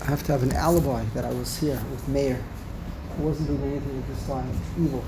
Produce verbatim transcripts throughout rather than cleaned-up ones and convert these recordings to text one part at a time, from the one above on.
have to have an alibi that I was here with Meir. I wasn't doing anything at this time evil.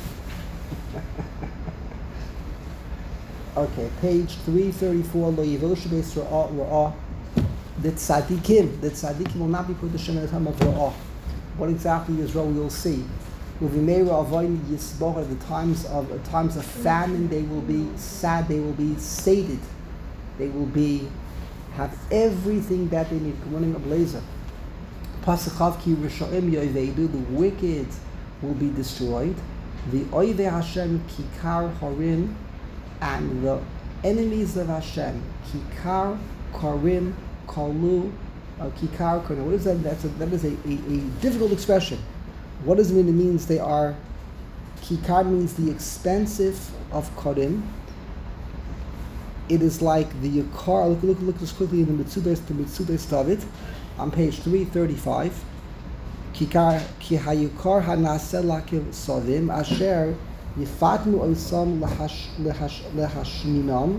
Okay, page three thirty-four. Lo yivosh beis ra'ah ra'ah. The tzaddikim, the tzaddikim will not be put to Shem at the time of ra'ah. What exactly is ra'ah? We'll see. With Meir avoid yisbor at the times of at times of famine, they will be sad. They will be sated. They will be have everything that they need. Running a blazer. Pasuk ki rishoim yovedu, the wicked will be destroyed. The oivei Hashem kikar harim, and the enemies of Hashem kikar karim kalu uh, kikar karim. What is that? That's a, that is a, a, a difficult expression. What does it mean? It means they are. Kikar means the expensive of karim. It is like the Yakar. Look, look, look this quickly in the Mitzubes, the Mitzubes David, on page three thirty-five. Kikar ki hayukar hanaseh lakim sovim asher yifatnu osam lehashminam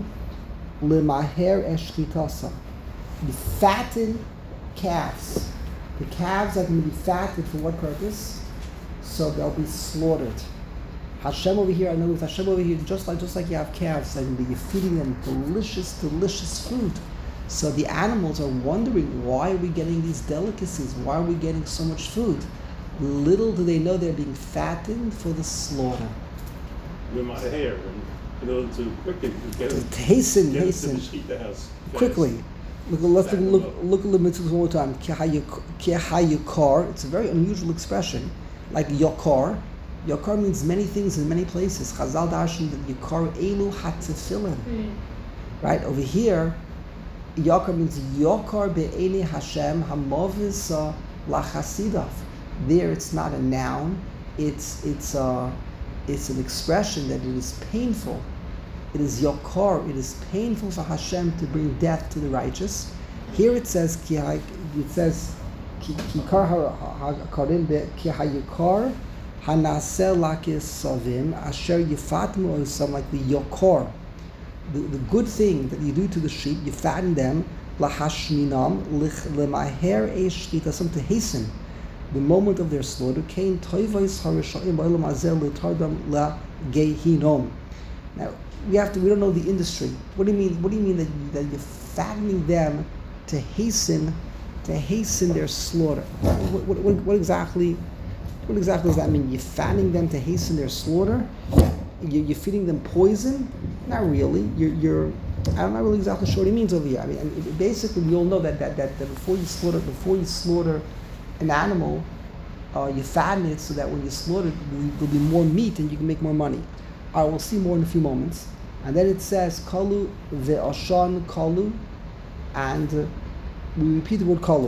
lemaher eshchitasam. The fattened calves. The calves are going to be fattened for what purpose? So they'll be slaughtered. Hashem over here, I know with Hashem over here, just like just like you have calves, and you're feeding them delicious, delicious food. So the animals are wondering, why are we getting these delicacies? Why are we getting so much food? Little do they know they're being fattened for the slaughter. With my hair, in order to quicken, to get to it, hasten, get hasten, it to the sheep that has quickly. Look, let's look, look, look at the mitzvah one more time. Ki hayukar. It's a very unusual expression, like yokar. Yokar means many things in many places. Chazal darshan that yokar elu hatefillin. Mm. Right over here, yokar means yokar be'eni Hashem hamovisa lachasidav. There, it's not a noun. It's it's a it's an expression that it is painful. It is yokar. It is painful for Hashem to bring death to the righteous. Here it says ki it says ki kar hakarim be ki hayukar. Hanaseh lakis savim asher yifatmu osam, like the yokor, the, the good thing that you do to the sheep, you fatten them, lahashminam lemaher eshchitasam, to hasten the moment of their slaughter. Kain toivos harishayim ba'olam hazeh l'tardam lagehinom. Now we have to. We don't know the industry. What do you mean? What do you mean that you, that you're fattening them to hasten, to hasten their slaughter? What, what, what, what exactly? What exactly does that mean? You're fattening them to hasten their slaughter? You're feeding them poison? Not really. You're, you're I'm not really exactly sure what he means over here. I mean, it, basically, we all know that, that, that, that before you slaughter before you slaughter an animal, uh, you fatten it so that when you slaughter it, there'll be more meat and you can make more money. All right, we'll see more in a few moments. And then it says kalu ve'ashan kalu, and uh, we repeat the word kalu.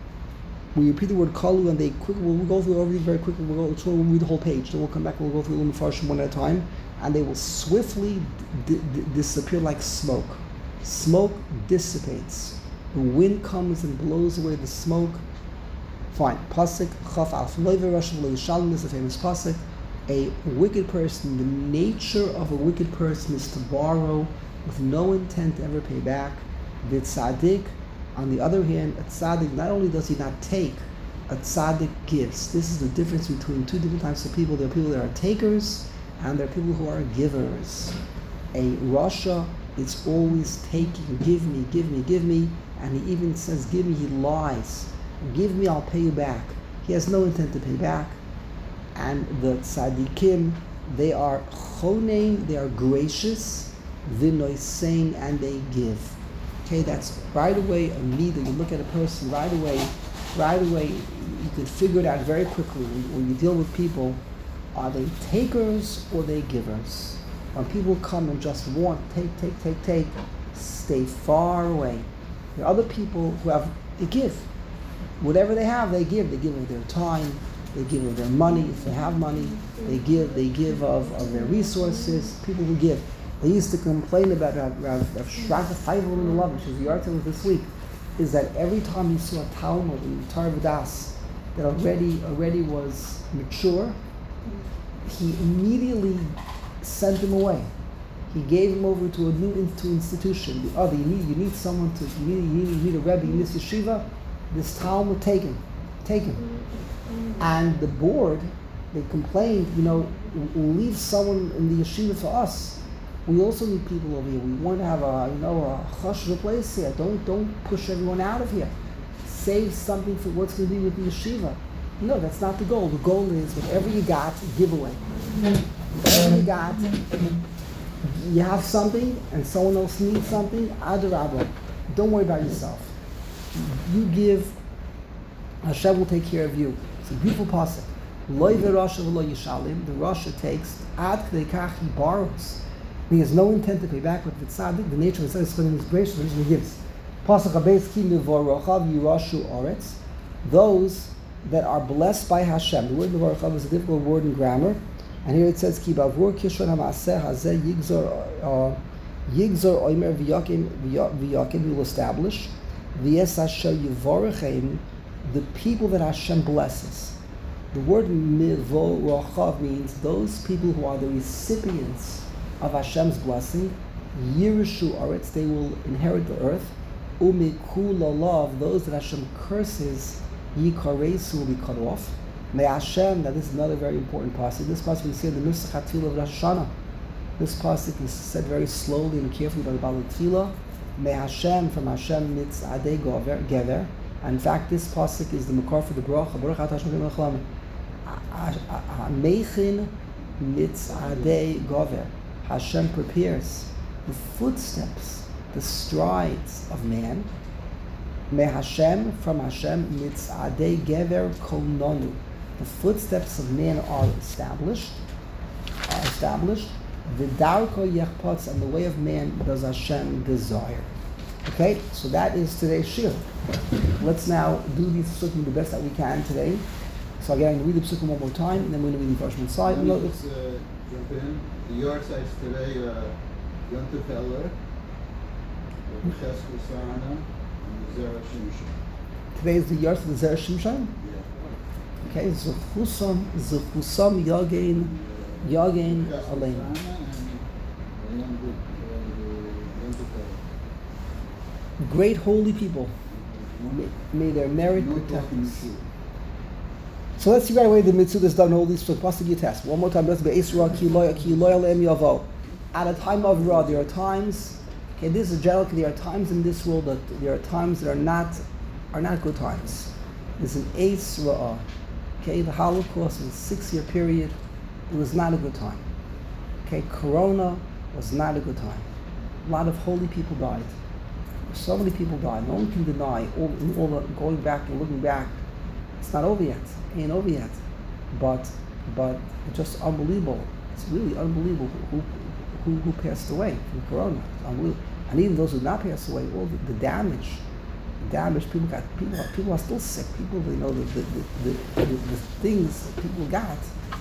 We repeat the word kalu, and they quick. We'll go through everything very quickly. We'll, go, we'll read the whole page. Then we'll come back and we'll go through the Mefarshim one at a time, and they will swiftly d- d- disappear like smoke. Smoke dissipates. The wind comes and blows away the smoke. Fine. Pasuk chaf alf loiver rashav lo yishalom is the famous pasuk. A wicked person. The nature of a wicked person is to borrow with no intent to ever pay back. The tzaddik, on the other hand, a tzaddik, not only does he not take, a tzaddik gives. This is the difference between two different types of people. There are people that are takers, and there are people who are givers. A rasha is always taking, give me, give me, give me, and he even says, give me, he lies. Give me, I'll pay you back. He has no intent to pay back. And the tzaddikim, they are chonein, they are gracious, v'noisein, and they give. Okay, that's right away a meter. You look at a person right away, right away, you can figure it out very quickly when, when you deal with people. Are they takers or they givers? When people come and just want, take, take, take, take, stay far away. There are other people who have, they give. Whatever they have, they give. They give of their time, they give of their money. If they have money, they give, they give of, of their resources. People who give. They used to complain about Rav Shraga Feivel in the Love, which is the article this week, is that every time he saw a Talmud in Torah V'das that already already was mature, he immediately sent him away. He gave him over to a new to institution. The other, you need you need someone to you need you need, you need a rebbe in this yeshiva. this Talmud taken, taken. And the board, they complained, you know, leave someone in the yeshiva for us. We also need people over here. We want to have a, you know, a chashuv place here. Don't don't push everyone out of here. Save something for what's going to be with the yeshiva. No, that's not the goal. The goal is whatever you got, give away. Whatever you got, you have something and someone else needs something, adarabah. Don't worry about yourself. You give, Hashem will take care of you. It's a beautiful pasuk. Loi v'rasha v'lo yishalim. The Rasha takes, ad k'dei kach, he borrows. He has no intent to pay back with tzaddik. The nature of his is gracious, and he gives. Pasuk habeis ki mivorochav yirashu oretz. Those that are blessed by Hashem. The word mivorochav is a difficult word in grammar. And here it says, ki bavur kishon ha'maseh hazeh yigzor yigzor oimer v'yakim v'yakim will establish v'yes asher yivorachem, the people that Hashem blesses. The word mivorochav means those people who are the recipients of Hashem's blessing. Yirishu aretz, they will inherit the earth. Umikul lalav, those that Hashem curses, yikaresu, will be cut off. May Hashem, now this is another very important pasuk. This pasuk we see in the Nusach HaTfilah of Rosh Hashanah. This pasuk is said very slowly and carefully by the Baal Tefillah. May Hashem, from Hashem mitzadei gever. And in fact, this pasuk is the makar for the bracha. Baruch atah Hashem Eloheinu melech Mechin mitzadei gever. Hashem prepares the footsteps, the strides of man. May Hashem, from Hashem mitzadei gever kolnonu. The footsteps of man are established, are established. The darko yechpotz, and the way of man does Hashem desire. Okay, so that is today's shir. Let's now do these psukim the best that we can today. So again, I'm going to read the psukim one more time, and then we're going to read the freshman side. Let me just uh, jump in. The yard size today, uh, Yontif Heller, Cheskel Sarana, and Zera Shimshon. Today is the yard of the Zera Shimshon. Okay, Zechusam, Zechusam Yagein, Yagein Alein. Great holy people, may, may their merit protect us. So let's see right away the mitzvah that's done all these for possibly test. One more time, let's be Isra ki loya ki loya le'em yavo. At a time of Ra, there are times. Okay, this is general. There are times in this world that there are times that are not are not good times. There's an Eis Ra'ah. Okay, the Holocaust was a six-year period. It was not a good time. Okay, Corona was not a good time. A lot of holy people died. So many people died. No one can deny all, all the going back and looking back. It's not over yet. It ain't over yet. But but it's just unbelievable. It's really unbelievable who who, who passed away from Corona. It's unbelievable. And even those who did not pass away, all the, the damage. damage people got people are, people are still sick. People, you know, the the, the, the, the the things that people got.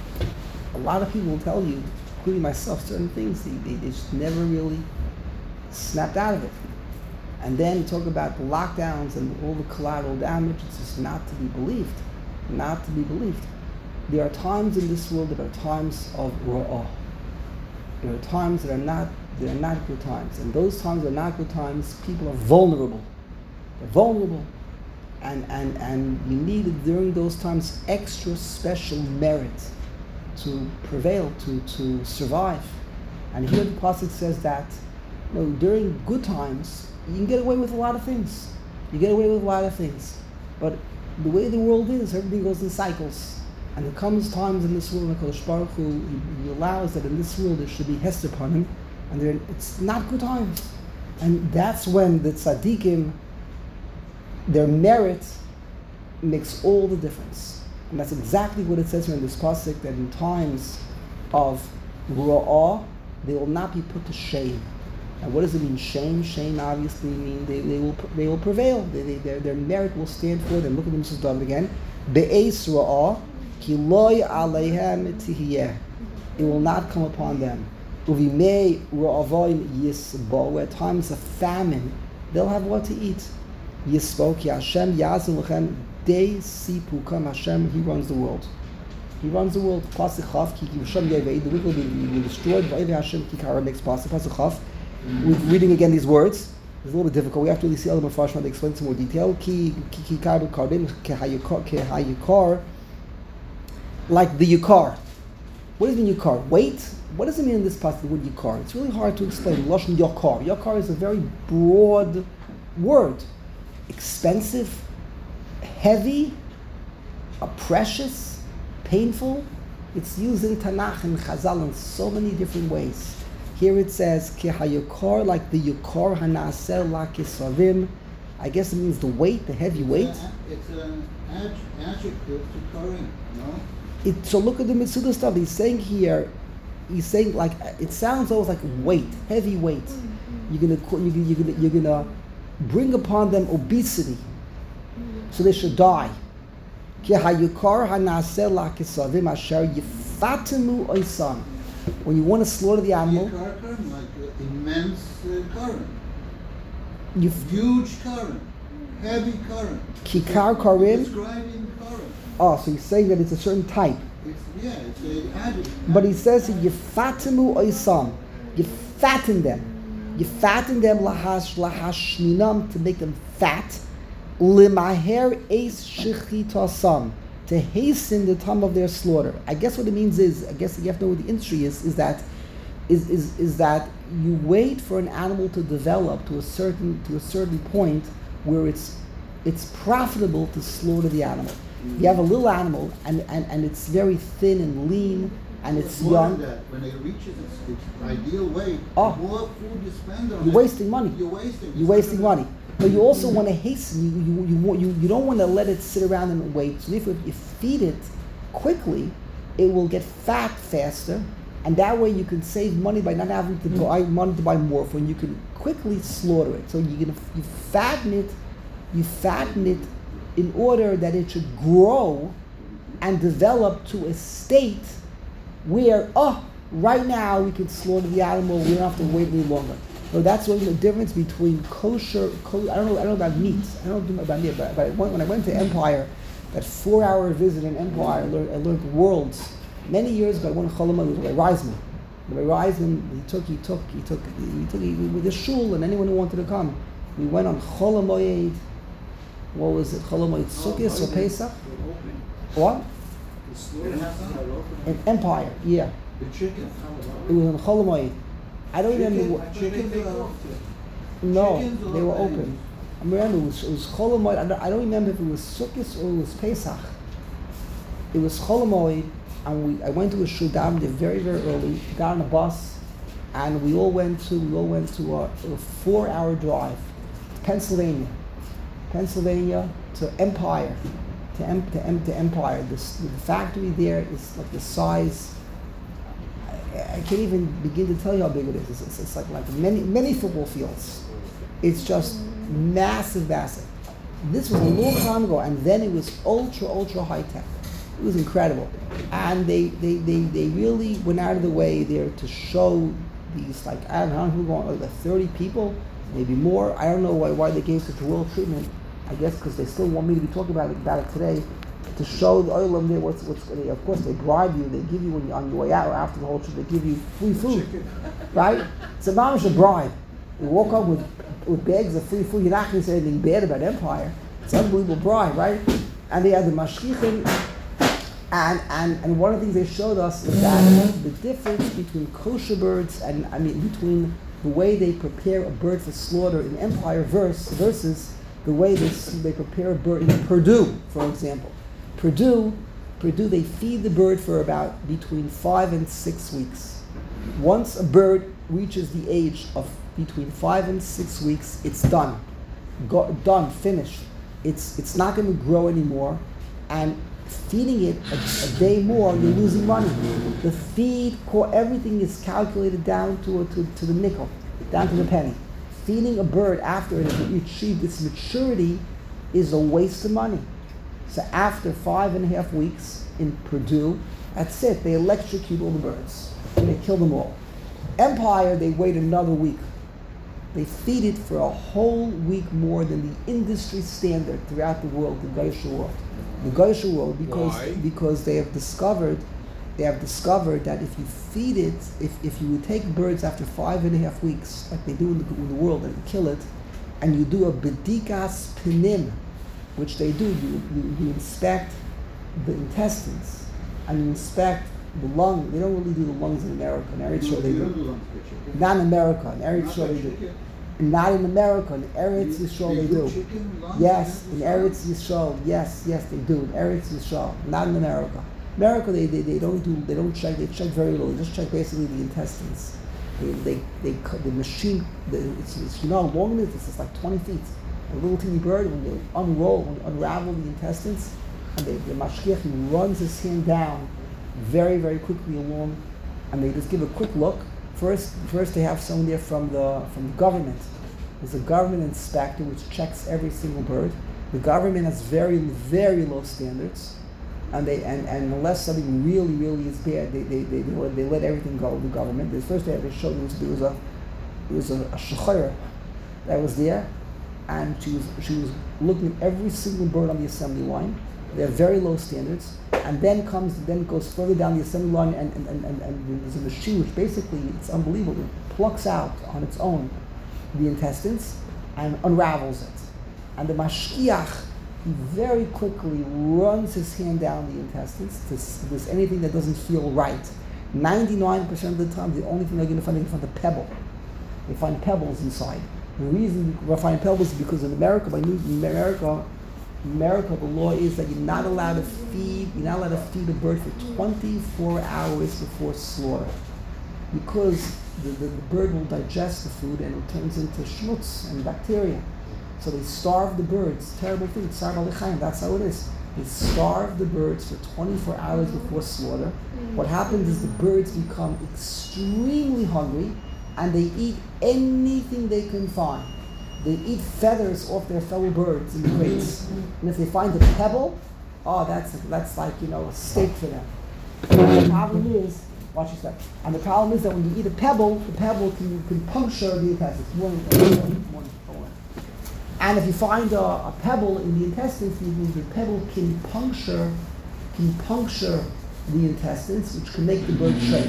A lot of people will tell you, including myself, certain things they, they, they just never really snapped out of it. And then talk about the lockdowns and all the collateral damage. It's just not to be believed, not to be believed. There are times in this world that are times of ra'ah. There are times that are not that are not good times, and those times that are not good times. People are vulnerable. They're vulnerable, and, and, and you need during those times extra special merit to prevail, to, to survive. And here the pasuk says that, you know, during good times you can get away with a lot of things. You get away with a lot of things, but the way the world is, everything goes in cycles. And there comes times in this world, HaKadosh Baruch Hu, he, he allows that in this world there should be hester upon him, and there, it's not good times. And that's when the tzaddikim, their merit makes all the difference. And that's exactly what it says here in this pasuk, that in times of ra'ah, they will not be put to shame. And what does it mean, shame? Shame obviously means they, they will they will prevail. They, they, their, their merit will stand for them. Look at the Mishnah David again. Be'ez ra'ah, ki loy aleihem tihiyeh. It will not come upon them. Uvimei ra'avoin yisbo. At times of famine, they'll have what to eat. Yisbo ki Hashem yazim lechem dei sipukam. Hashem, He runs the world. He runs the world. Pasuk Chav ki Hashem yevei. The wicked will be destroyed. Va'evei Hashem ki kara makes pasuk pasuk Chav. We're reading again these words. It's a little bit difficult. We have to really see other Mepharshim to explain some more detail. Ki ki ki karu karim ke hayukar ke hayukar, like the yukar. What does it mean yukar? Weight. What does it mean in this part? The word yukar. It's really hard to explain. Lashon yakar. Yakar is a very broad word. Expensive, heavy, uh, precious, painful. It's used in Tanakh and Chazal in so many different ways. Here it says, Ki hayukar, like the yukar hanasel la kisavim. I guess it means the weight, the heavy weight. It's an ad- adjective to Karim, no? It, so look at the Mitzuda stuff. He's saying here, he's saying like, it sounds almost like weight, heavy weight. You're gonna, you're gonna, you're gonna, you're gonna bring upon them obesity, so they should die. Ki hayukar hanasel la kisavim asher yifatemu oisan. When you want to slaughter the animal, Yikar Karim, like uh, immense uh, current, you huge current, heavy current. Kikar Karim. Describing current. Oh, so he's saying that it's a certain type. It's, yeah, it's an adjective. But he says you fatemu oisam, you fatten them, you fatten them lahash lahashminam, to make them fat, limaher eis shechitasam, to hasten the time of their slaughter. I guess what it means is, I guess you have to know what the industry is, is that is, is, is that you wait for an animal to develop to a certain to a certain point where it's it's profitable to slaughter the animal. Mm-hmm. You have a little animal and, and, and it's very thin and lean and it's more young. Than that, when it reaches its, its ideal weight, Oh. the more food you spend on You're it, wasting money. You're wasting. You're wasting money. But you also want to hasten. You you you, want, you, you don't want to let it sit around and wait. So if you feed it quickly, it will get fat faster, and that way you can save money by not having to buy money to buy more food. You can quickly slaughter it. So you're gonna you fatten it, you fatten it in order that it should grow and develop to a state where oh right now we can slaughter the animal. We don't have to wait any longer. So that's really the difference between kosher. Ko- I don't know. I don't know about meat. I don't know about meat. But, but when, when I went to Empire, that four-hour visit in Empire, I learned, I learned worlds. Many years ago, I went to Choloma with Rabbi Reisman. Rabbi Reisman, he took, he took, he took, he took, he, with the shul and anyone who wanted to come. We went on Cholomoyed. What was it? Cholomoyed Sukkot or Pesach? What? In Empire, yeah. The chicken. It was in Cholomoyed. I don't remember what. Chickens are No, Chickens they or were eggs? open. I remember it was, it was Cholomoid. I don't, I don't remember if it was Sukkot or it was Pesach. It was Cholomoid, and we I went to a shul down there very very early. Got on a bus, and we all went to we all went to a, a four-hour drive, to Pennsylvania, Pennsylvania to Empire, to em, to, em, to Empire. This, the factory there is like the size. I can't even begin to tell you how big it is. It's, it's, it's like, like many many football fields. It's just massive, massive. This was a long time ago, and then it was ultra, ultra high tech. It was incredible. And they, they, they, they really went out of the way there to show these, like, I don't know who going, like thirty people, maybe more. I don't know why, why they gave such royal treatment. I guess because they still want me to be talking about it, about it today. To show the oilam there, what's what's they, of course they bribe you. They give you when you on your way out or after the whole trip. They give you free food, right? It's a mamish a bribe. You walk up with with bags of free food. You're not going to say anything bad about Empire. It's an unbelievable bribe, right? And they had the mashkichim, and and and one of the things they showed us is that the difference between kosher birds and I mean between the way they prepare a bird for slaughter in Empire versus versus the way they they prepare a bird in Purdue, for example. Purdue, Purdue, they feed the bird for about between five and six weeks. Once a bird reaches the age of between five and six weeks, it's done, Go, done, finished. It's it's not going to grow anymore, and feeding it a, a day more, you're losing money. The feed, core, everything is calculated down to, a, to to the nickel, down to the penny. Feeding a bird after it has achieved its maturity is a waste of money. So after five and a half weeks in Purdue, that's it. They electrocute all the birds. And they kill them all. Empire, they wait another week. They feed it for a whole week more than the industry standard throughout the world, the Geisha world. The Geisha world, because Why? because they have discovered, they have discovered that if you feed it, if, if you would take birds after five and a half weeks, like they do in the, in the world, and kill it, and you do a bedikas pinim, which they do. You, you, you inspect the intestines and you inspect the lung. They don't really do the lungs in America. In Eretz Yisrael they You don't do. do lungs for chicken. Not in America. In Eretz Not Yisrael for they do. chicken. Not in America. In Eretz You- Yisrael they they do do. chicken lungs Yes, in in Eretz Eretz Yisrael. Yes, yes they do. In Eretz Yisrael. Not in America. America they, they, they don't do they don't check they check very little. They just check basically the intestines. They they, they cut the machine. The, it's, it's you know how long it is. It's like twenty feet. A little teeny bird when you unroll when you unravel the intestines, and they, the mashgiach he runs his hand down very very quickly along, and they just give a quick look. First first they have someone there from the from the government. There's a government inspector which checks every single bird. The government has very very low standards. And they and, and unless something really really is bad, they they, they, they, let, they let everything go. The government. The first day they showed there was there was a there was a, a shachira that was there, and she was she was looking at every single bird on the assembly line. They have very low standards, and then comes then goes further down the assembly line, and and, and, and, and there's a machine which basically it's unbelievable. It plucks out on its own the intestines and unravels it, and the mashgiach. He very quickly runs his hand down the intestines to see if there's anything that doesn't feel right. ninety-nine percent of the time, the only thing they're going to find, they're going to find a pebble. They find pebbles inside. The reason we find pebbles is because in America, by New America, America, the law is that you're not allowed to feed, you're not allowed to feed a bird for twenty-four hours before slaughter, because the, the, the bird will digest the food and it turns into schmutz and bacteria. So they starve the birds. Terrible thing. Tsar Balichaim. That's how it is. They starve the birds for twenty-four hours before slaughter. What happens is the birds become extremely hungry, and they eat anything they can find. They eat feathers off their fellow birds in the crates. And if they find a pebble, oh, that's that's like you know a steak for them. And the problem is, watch your step. And the problem is that when you eat a pebble, the pebble can can puncture the intestines. Morning, morning, morning, morning. And if you find a, a pebble in the intestines, the pebble can puncture, can puncture the intestines, which can make the bird chafe.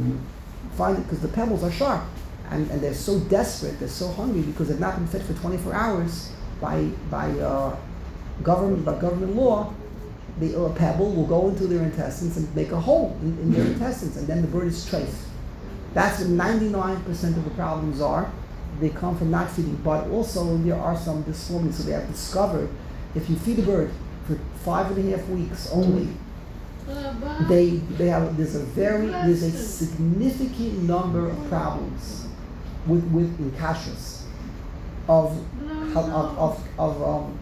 Find it because the pebbles are sharp, and, and they're so desperate, they're so hungry because they've not been fed for twenty-four hours by by uh, government by government law. The a pebble will go into their intestines and make a hole in, in their intestines, and then the bird is chafe. That's what ninety-nine percent of the problems are. They come from not feeding, but also there are some disformities. So they have discovered if you feed a bird for five and a half weeks only, they they have there's a very there's a significant number of problems with with in kashrus of of of, of um,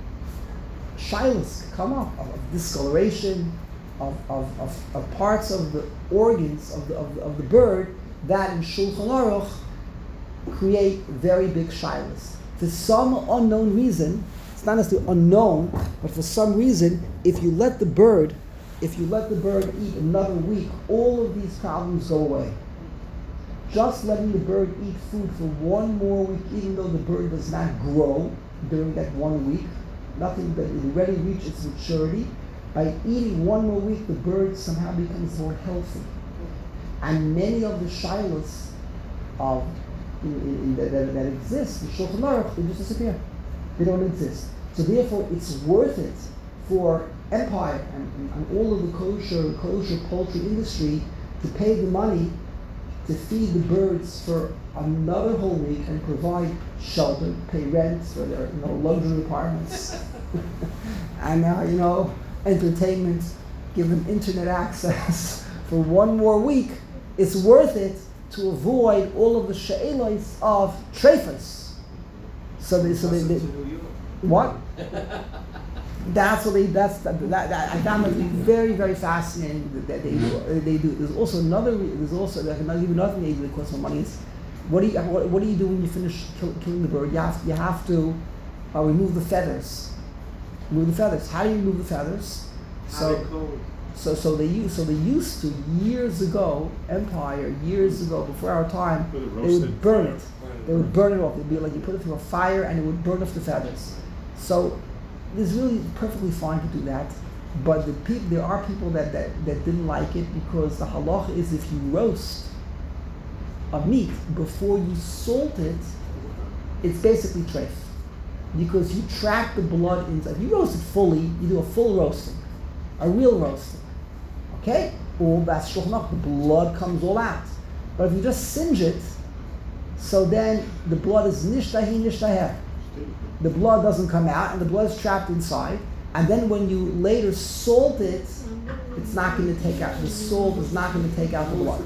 shilas come up of, of discoloration of, of, of, of parts of the organs of the of the, of the bird that in Shulchan Aruch create very big shilas. For some unknown reason, it's not necessarily unknown, but for some reason, if you let the bird, if you let the bird eat another week, all of these problems go away. Just letting the bird eat food for one more week, even though the bird does not grow during that one week, nothing that it already reached its maturity. By eating one more week, the bird somehow becomes more healthy. And many of the shilas of In, in, in that, that, that exist, the Shulchan Aruch, they just disappear. They don't exist. So therefore, it's worth it for Empire and, and, and all of the kosher, kosher poultry industry to pay the money to feed the birds for another whole week and provide shelter, pay rent for their you know, luxury apartments, and uh, you know entertainment, give them internet access for one more week. It's worth it to avoid all of the she'elos of treifas. So they, so they, they what? That's what they. That's that, that, that. I found it very, very fascinating that they do. They do. There's also another. There's also like another even another thing that costs some money. Is what do you what, what do you do when you finish kill, killing the bird? You have you have to uh, remove the feathers. Remove the feathers. How do you remove the feathers? So. So, so they used, so they used to years ago, Empire years ago, before our time, they would burn it. They would burn it off. It'd be like you put it through a fire and it would burn off the feathers. So, it's really perfectly fine to do that. But the people, there are people that, that, that didn't like it because the halacha is if you roast a meat before you salt it, it's basically treif. because you trap the blood inside. If you roast it fully, you do a full roasting, a real roasting. Okay? Or that's shulchan aruch, the blood comes all out. But if you just singe it, so then the blood is nishtahi nishtaher. The blood doesn't come out, and the blood is trapped inside. And then when you later salt it, it's not going to take out, the salt is not going to take out the blood.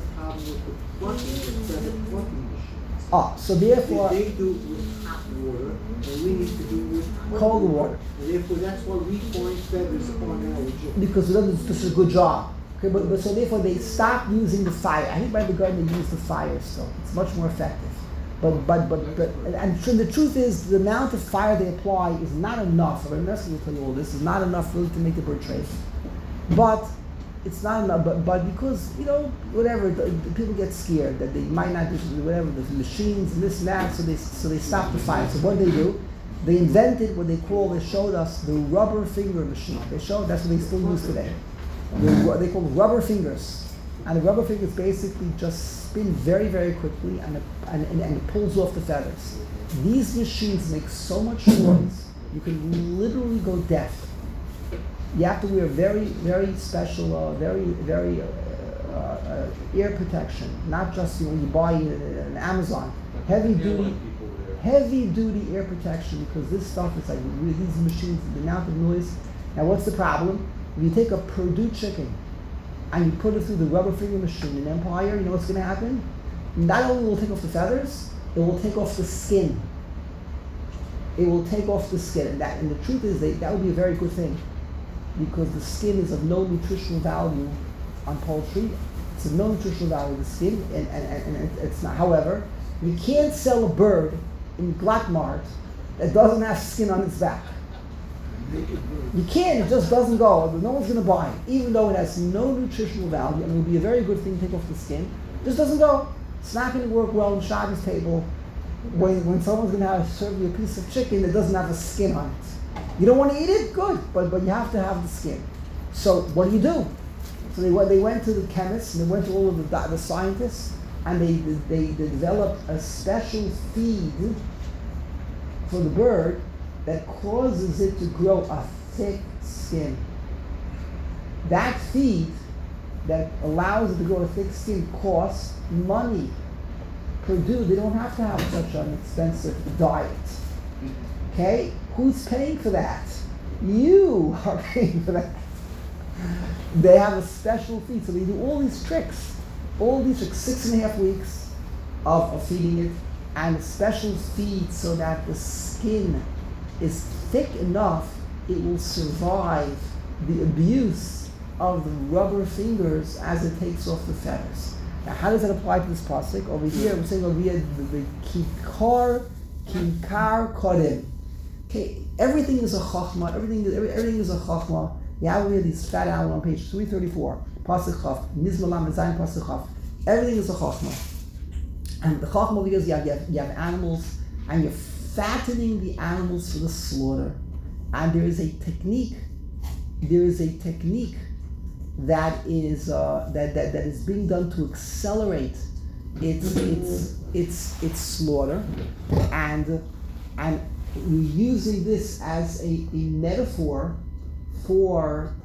Ah, so therefore, they do with hot water, and we need to do with cold water. And therefore, that's why we find feathers upon our jaw. Because it doesn't do such a good job. Okay, but, but so therefore they stop using the fire. I think by the garden they use the fire still. It's much more effective. But but but, but and, and the truth is the amount of fire they apply is not enough. I'm not going to tell you all this. Is not enough really to make the bird trace. But it's not enough. But but because you know whatever the, the people get scared that they might not do whatever the machines and this and that. So they so they stop the fire. So what do they do? They invented what they call. They showed us the rubber finger machine. They showed that's what they still use today. They're, they call rubber fingers, and the rubber fingers basically just spin very, very quickly, and it, and, and, and it pulls off the feathers. These machines make so much noise, you can literally go deaf. You have to wear very, very special, uh, very, very uh, uh, ear protection. Not just you know, you buy it on Amazon. Heavy duty, heavy duty ear protection because this stuff is like these machines, the amount of noise. Now, what's the problem? If you take a Purdue chicken and you put it through the rubber finger machine in Empire, you know what's going to happen? Not only will it take off the feathers, it will take off the skin. It will take off the skin. And, that, and the truth is that, that would be a very good thing because the skin is of no nutritional value on poultry. It's of no nutritional value, the skin, and, and, and it's not. However, you can't sell a bird in Glattmart that doesn't have skin on its back. You can't, it just doesn't go. No one's going to buy it. Even though it has no nutritional value and it would be a very good thing to take off the skin, it just doesn't go. It's not going to work well on Shabbos table when, when someone's going to have serve you a piece of chicken that doesn't have a skin on it. You don't want to eat it? Good, but, but you have to have the skin. So what do you do? So they went, they went to the chemists and they went to all of the, the scientists and they, they, they developed a special feed for the bird that causes it to grow a thick skin. That feed that allows it to grow a thick skin costs money. Purdue, they don't have to have such an expensive diet. Okay? Who's paying for that? You are paying for that. They have a special feed, so they do all these tricks. All these tricks, six and a half weeks of, of feeding it, and a special feed so that the skin is thick enough it will survive the abuse of the rubber fingers as it takes off the feathers. Now, how does that apply to this pasuk? Over here, we're saying over here the, the kikar, kikar kodim. Okay, everything is a chachma. Everything is every, everything is a chachma. Yeah, we have these fat owl on page three thirty-four. Pasuk chaf, nizmalam zayin pasuk chaf. Everything is a chachma, and the chachma because you have, you have you have animals and you're fattening the animals for the slaughter, and there is a technique. There is a technique that is uh, that, that that is being done to accelerate its its its its slaughter, and and we're using this as a, a metaphor for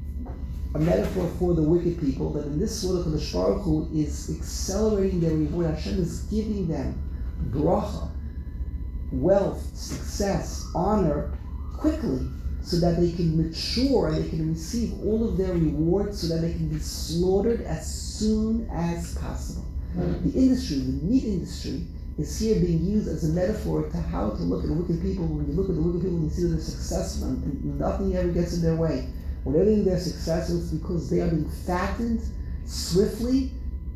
a metaphor for the wicked people. That in this slaughter, the Baruch Hu is accelerating their reward. Hashem is giving them bracha, wealth, success, honor quickly, so that they can mature and they can receive all of their rewards so that they can be slaughtered as soon as possible. Mm-hmm. The industry, the meat industry, is here being used as a metaphor to how to look at wicked people. When you look at the wicked people and you see that they're successful and nothing ever gets in their way. Whenever they're successful, it's because they are being fattened swiftly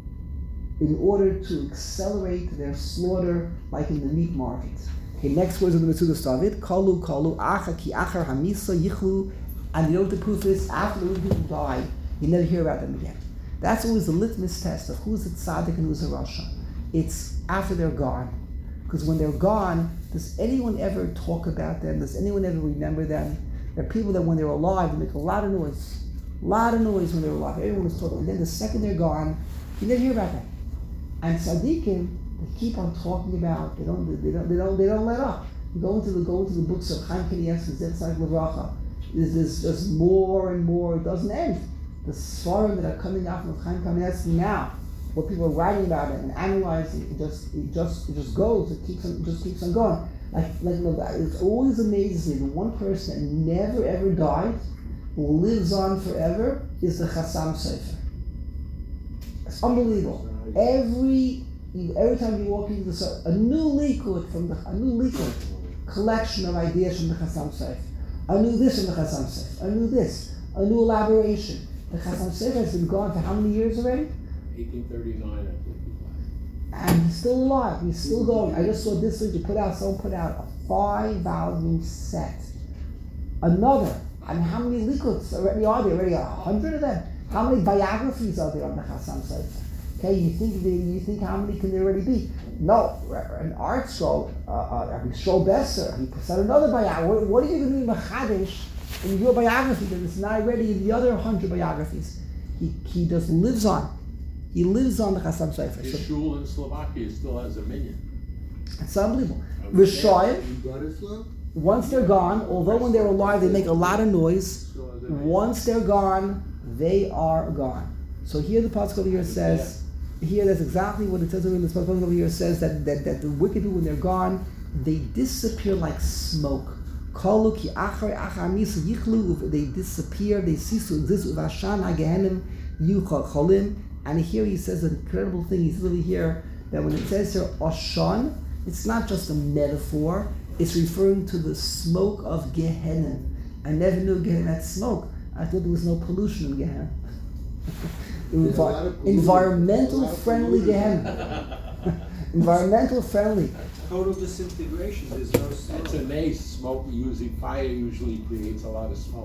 in order to accelerate their slaughter like in the meat market. Okay, next words of the Metzudas David. Kalu, kalu, acha ki achar hamisa yichlu. And you know what the proof is? After the wicked people die, you never hear about them again. That's always the litmus test of who's a tzaddik and who's a rasha. It's after they're gone. Because when they're gone, does anyone ever talk about them? Does anyone ever remember them? There are people that when they're alive, they make a lot of noise. A lot of noise when they're alive. Everyone is talking. And then the second they're gone, you never hear about them. And tzaddikim, they keep on talking about, they don't, they don't, they don't, they don't let up. Go into the go into the books of Chaim Kanievsky, Zetzach Levracha. There's, there's just more and more. It doesn't end. The svarim that are coming out from Chaim Kanievsky now, what people are writing about it and analyzing, it just it just it just goes. It keeps on it just keeps on going. Like like it always amazes me. The one person that never ever died, lives on forever, is the Chassam Sofer. It's unbelievable. Every every time you walk into the Sofer, a new likud from the a new likud collection of ideas from the Chassam Sofer. I knew this from the Chassam Sofer. I knew this. A new elaboration. The Chassam Sofer has been gone for how many years already? eighteen thirty-nine, I think. And he's still alive. He's still going. I just saw this week. You put out someone put out a five-volume set. Another. I mean, how many likuds already are there? Already a hundred of them. How many biographies are there on the Chassam Sofer? Okay, you think the, you think how many can there already be? No, an art scroll. Uh, uh, Shol Besser. He puts out another biography. What, what are you going to do in Machadish in your biography that is not already in the other hundred biographies? He he just lives on. He lives on the Chassam Sofer. His So, shul in Slovakia still has a minion. it's unbelievable. Rishoyim, In Bratislava? once they're gone, although when they're alive they make a lot of noise, Still has a minion. once they're gone, they are gone. So here the pasuk over here says, here that's exactly what it says over in this pasuk over here says that, that, that the wicked when they're gone, they disappear like smoke. Kalu ki achar achar misa yichlu, they disappear, they cease to exist. Uvashan hagehenim yuchal cholim. And here he says an incredible thing. He's literally here that when it says here Oshan, it's not just a metaphor. It's referring to the smoke of Gehenna. I never knew Gehenna had smoke. I thought there was no pollution in Gehenna. There's a lot Envi- of pollution. environmental A lot of friendly pollution. Gehenna. Environmental friendly. Total disintegration, there's no It's smoke. a nice smoke. Usually, fire usually creates a lot of smoke.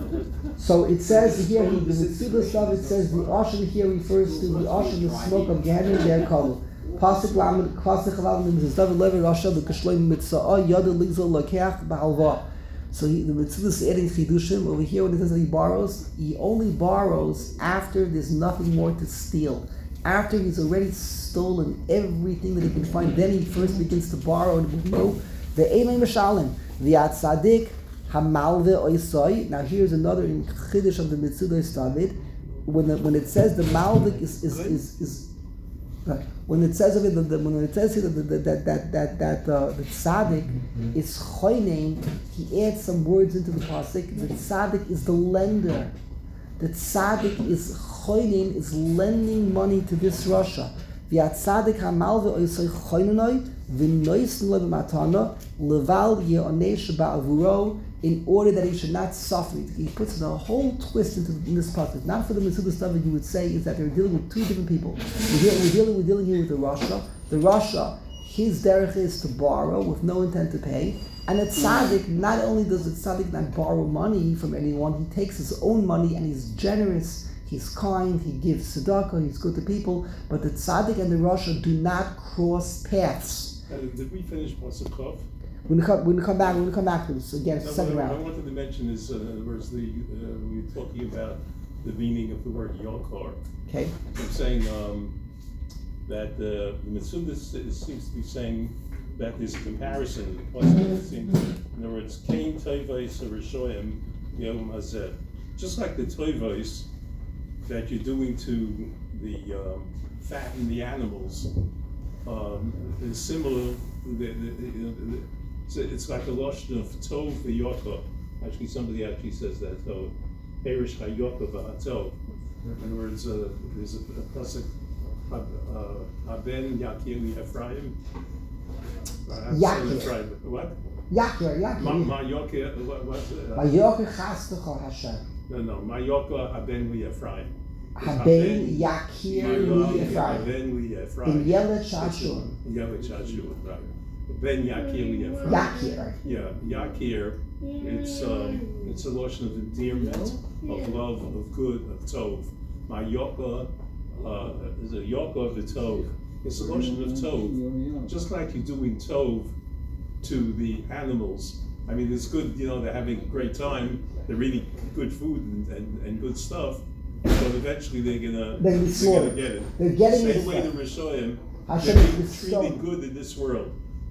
So it says here, he, the Mitzvah stuff, it says the Oshan here refers to the Oshan, the smoke of Gehenna, their color. Pasuk Lamed, Pasuk Lamed, says David Levi Rasha, the Kishloim Mitzvah, Yada Lizo Lakeach Ba'alva. So he, the Mitzvah is adding Chidushim. Over here, when it says that he borrows, he only borrows after there's nothing more to steal. After he's already stolen everything that he can find, then he first begins to borrow and borrow. The Eimei Mishalim, the Atzadik, Hamalve Oisoi. Now here's another in Chiddush of the Mitzvah David. When the, when it says the Malvik is is is, is uh, when it says of it, the, the, when it says here that that that that that, that uh, the tzaddik is choynein, he adds some words into the pasuk. The tzaddik is the lender. The tzaddik is choynein, is lending money to this Russia. The tzaddik hamalve oisay choynenoi v'noisen lo b'matana leval ye'onei sheba'avuro, in order that he should not suffer. He puts a whole twist into in this pasuk. Not for the Mitzvah stuff that you would say is that they're dealing with two different people. We're dealing, we're dealing, we're dealing here with the Rasha. The Rasha, his derech is to borrow with no intent to pay. And the tzaddik, not only does the tzaddik not borrow money from anyone, he takes his own money and he's generous, he's kind, he gives tzedakah, he's good to people. But the tzaddik and the Rasha do not cross paths. And did we finish Pasukov? We're gonna come, we're gonna come back. We're gonna come back to this again. It's No, the second what I round. wanted to mention is, uh, in other words, the, uh, we were talking about the meaning of the word yokar. Okay. I'm saying um, that uh, the Mitzvah is- is- seems to be saying that there's a comparison. It seems, in other words, Kain Toivos Rishoyim Yom Hazeh. Just like the Toivos that you're doing to the um, fat in the animals, um, is similar. The, the, the, the, it's, it's like a lotion of Tov the Yokah. Actually, somebody actually says that. So, Perish HaYokah v'Hatov. In other words, uh, there's a, a pasuk, Haben Yakir Ephraim. Yakir. Ephraim. What? Yakir, Ma Yakir. ma Yokah, what? what uh, Vayoker chastecha Hashem. no, no. Ma Yokah Haben li Ephraim. Haben Yakir li Ephraim. Haben li In Ephraim. Yelet Shashur. Yelet Shashur, right. Ben Yakir li Ephraim. Yakir. Yeah, Yakir, it's um, it's a lotion of endearment, of love, of good, of tov. My yoka uh, is a yoka of the tov. It's a lotion of tov, just like you do in tov to the animals. I mean, it's good, you know, they're having a great time, they're eating good food and, and, and good stuff, but eventually they're gonna, They're gonna they're gonna slaughtered. get it. They're getting Same it way the stuff. Rishoyim, Hashem they're is being bestowing. treated good in this world.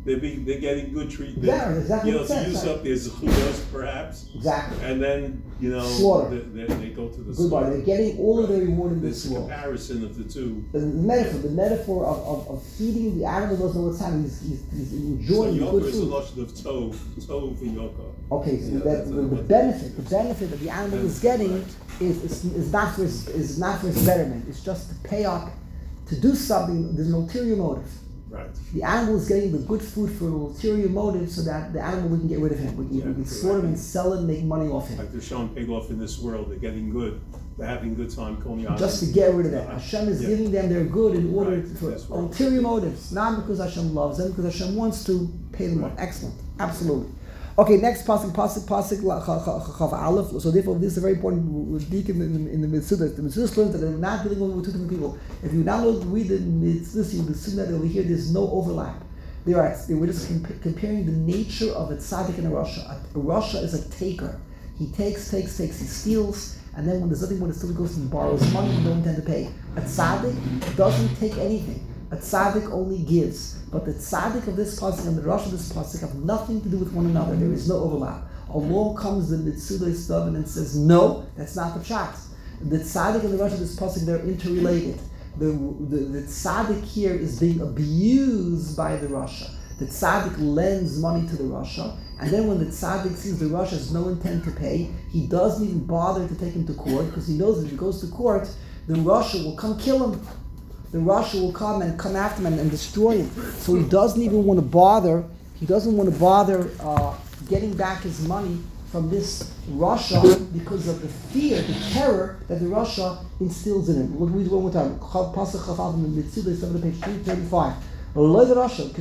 they're being, they're getting good treatment. Yeah, exactly You know, what it to says, use right? up their zechuyos perhaps, Exactly. and then, you know, Slaughter. they, they, they go to the Good boy. slaughter. They're getting all of their reward in This this world. comparison of the two. The metaphor, the metaphor of, of, of feeding the animal doesn't know what's happening. He's, he's, he's So enjoying the yoker good is a food. lotion of tov, tov and yoker. Okay, so Yeah, that, that's the, a- the what- benefit, the benefit that the animal is That's getting right. is, is, is not for its, is not for its betterment. It's just to pay up, to do something. There's an ulterior motive. Right. The animal is getting the good food for an ulterior motive, so that the animal we can get rid of him. We can, Yeah, we can correct. slaughter him and sell it and make money off him. Like they're showing paid off in this world, they're getting good, they're having a good time, calling out. Just to get rid of them. Yeah. Hashem is Yeah. giving them their good in order Right, for that's right. ulterior motives, not because Hashem loves them, because Hashem wants to pay them off. Right. Excellent, absolutely. Okay, next pasuk, pasuk, pasuk, la- cha- cha- cha- chav aleph. So therefore, this is a very important deek in the in the Mitzvah. The Mitzvah learns that they're not dealing with two different people. If you now read the Mitzvah, you will assume that over here there's no overlap. They are they were just comp- comparing the nature of a tzaddik and a rasha. A, a rasha is a taker. He takes, takes, takes. He steals, and then when there's nothing more to steal, he goes and borrows money and don't intend to pay. A tzaddik doesn't take anything. A tzaddik only gives. But the tzaddik of this pasuk and the rasha of this pasuk have nothing to do with one another. There is no overlap. Along comes the Mitzvah Stavin and says, no, that's not the pshat. The tzaddik and the rasha of this pasuk, they're interrelated. The, the, the tzaddik here is being abused by the rasha. The tzaddik lends money to the rasha, and then when the tzaddik sees the rasha has no intent to pay, he doesn't even bother to take him to court, because he knows that if he goes to court, the rasha will come kill him. The rasha will come and come after him and, and destroy him. So he doesn't even want to bother, he doesn't want to bother uh, getting back his money from this rasha because of the fear, the terror that the rasha instills in him. We'll read one more time. Pasuk Chafal from the Mitzvah, seven to page three thirty-five. And now it's the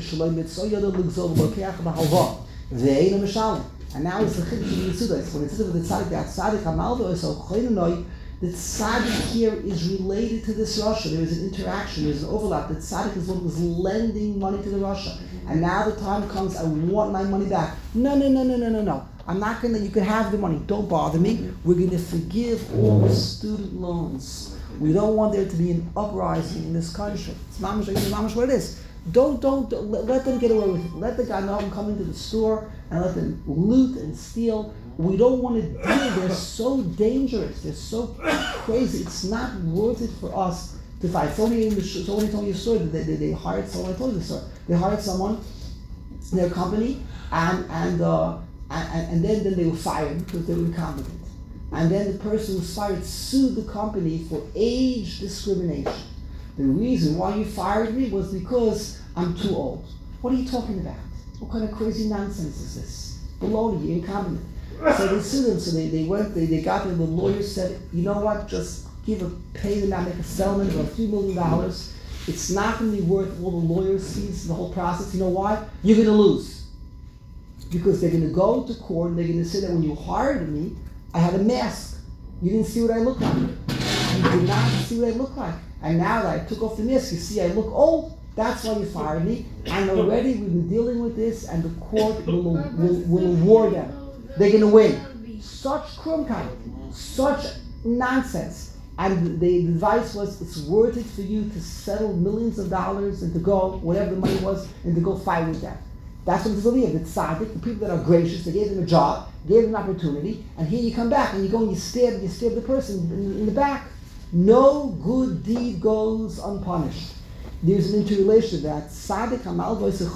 chiddush of the Mitzvah. When it says of the tzaddik, that tzaddik hamalva is so the tzaddik here is related to this rasha. There is an interaction, there is an overlap. The tzaddik is one who is lending money to the rasha. And now the time comes, I want my money back. No, no, no, no, no, no, no. I'm not going to, you can have the money. Don't bother me. We're going to forgive all the student loans. We don't want there to be an uprising in this country. It's mamash, it's mamash what it is. Don't, don't, don't let, let them get away with it. Let the guy know I'm coming to the store and let them loot and steal. We don't want to deal. They're so dangerous. They're so crazy. It's not worth it for us to fight. Somebody in the sh- somebody told me a story that they, they, they hired someone. I told you the story. They hired someone in their company, and and uh, and, and then, then they were fired because they were incompetent. And then the person who was fired sued the company for age discrimination. The reason why you fired me was because I'm too old. What are you talking about? What kind of crazy nonsense is this? Baloney, you're incompetent. So they sued them. So they, they went, they, they got there, the lawyer said, you know what, just give a, pay them out, make a settlement of a few million dollars. It's not going to be worth all the lawyer's fees, the whole process. You know why? You're going to lose. Because they're going to go to court and they're going to say that when you hired me, I had a mask. You didn't see what I looked like. You did not see what I looked like. And now that I took off the mask, you see I look old. That's why you fired me. And already we've been dealing with this, and the court will, will, will award them. They're going to win. Such krumkai, such nonsense. And the advice was, it's worth it for you to settle millions of dollars and to go, whatever the money was, and to go fight with them. That's what it's going to be. The tzaddik, the people that are gracious, they gave them a job, gave them an opportunity, and here you come back and you go and you stab, you stab the person in, in the back. No good deed goes unpunished. There's an interrelation that tzaddik hamal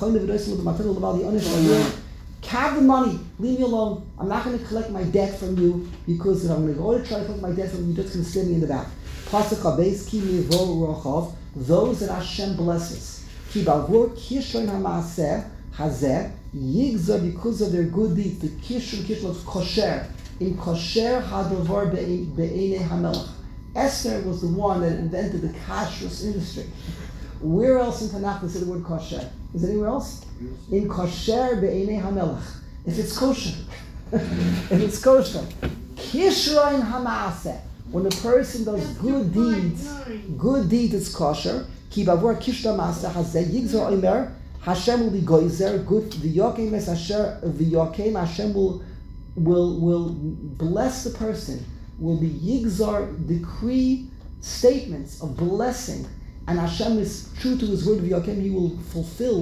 have the money, leave me alone. I'm not going to collect my debt from you because if I'm going to go to try to collect my debt from you, you're just going to stab me in the back. Pasuk habez ki mivo rochav, those that Hashem blesses. Ki bavur kishon hamaseh hazeh yigzah, because of their good deeds. The kishon kishon of kosher. In kosher hadavar be'enei hamelach. Esther was the one that invented the kashrus industry. Where else in Tanakh does it say the word kosher? Is it anywhere else? In kosher be'enei hamelach. If it's kosher. If it's kosher. Kishroin hamaaseh. When a person does good deeds, good deeds is kosher. Ki bavur kishra maaseh hazeh yigzor omer. Hashem will be goizer. Good. V'yokem es asher v'yokem. Hashem will will will bless the person. Will be yigzar, decree statements of blessing, and Hashem is true to His word. V'yakem, He will fulfill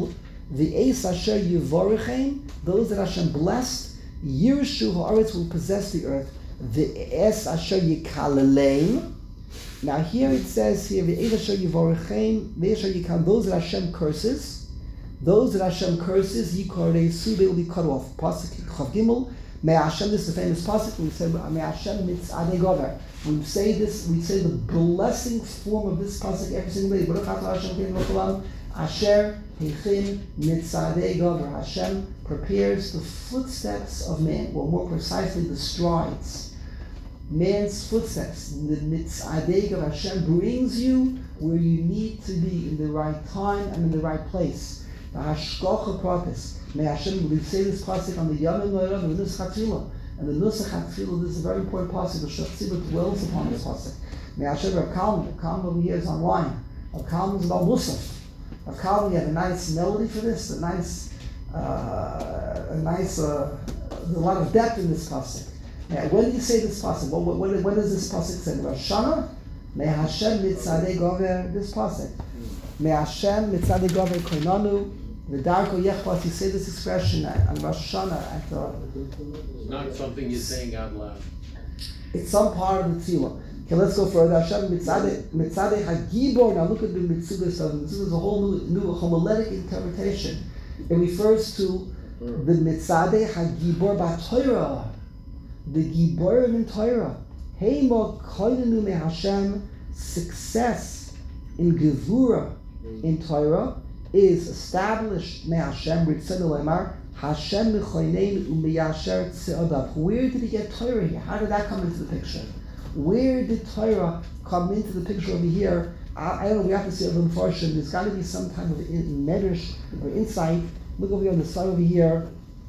The Eis Asher Yivorichem, those that Hashem blessed, Yirshu Haaretz will possess the earth. The Es Asher Yikaleleim. Now here it says here, the Eis Asher Yivorichem, the Asher Yikal, those that Hashem curses, those that Hashem curses, Yikoreisu, they will be cut off. Pasuk Chav Gimel. May Hashem, this is the famous pasuk. We say, May Hashem mitzadei gover. We say this. We say the blessing form of this pasuk every single day. Baruch atah Hashem Kein V'Olam Asher Heichin mitzadei gover. Hashem prepares the footsteps of man, or more precisely, the strides, man's footsteps. The mitzadei gover. Hashem brings you where you need to be in the right time and in the right place. The hashkocha pratis. May Hashem, we say this pasuk on the Yom Noirav and the Nusach HaTfilah. And the Nusach HaTfilah, this is a very important pasuk. The Shach dwells upon this pasuk. May Hashem, Rav Kalman, Rav Kalman over here is online. Rav Kalman is about Musaf. Rav Kalman, you have a nice melody for this, a nice, uh, a nice, uh, there's a lot of depth in this pasuk. Now, when do you say this pasuk? What, what, what, when does this pasuk say? Rosh Hashanah? May Hashem mitzadei gover, this pasuk. May Hashem mitzadei gover koinanu. The Darko Yechpas, you say this expression on Rosh Hashanah at the... It's not something you're saying out loud. It's some part of the tefillah. Okay, let's go further. Hashem mitzadei mitzadei hagibor. Now look at the mitzvah stuff. This is a whole new, new homiletic interpretation. It refers to the mitzadei hagibor b'Torah, the giborim in Torah. Heimo koinenu me Hashem, success in gevura in Torah is established. Me Hashem Ritzonu Lemar Hashem Mechoinein Umeyasher Tzeodav. Where did he get Torah here? How did that come into the picture? Where did Torah come into the picture over here? I, I don't know. We have to see it in Farshim. There's got to be some type of in, medrash or insight. Look over here on the side over here.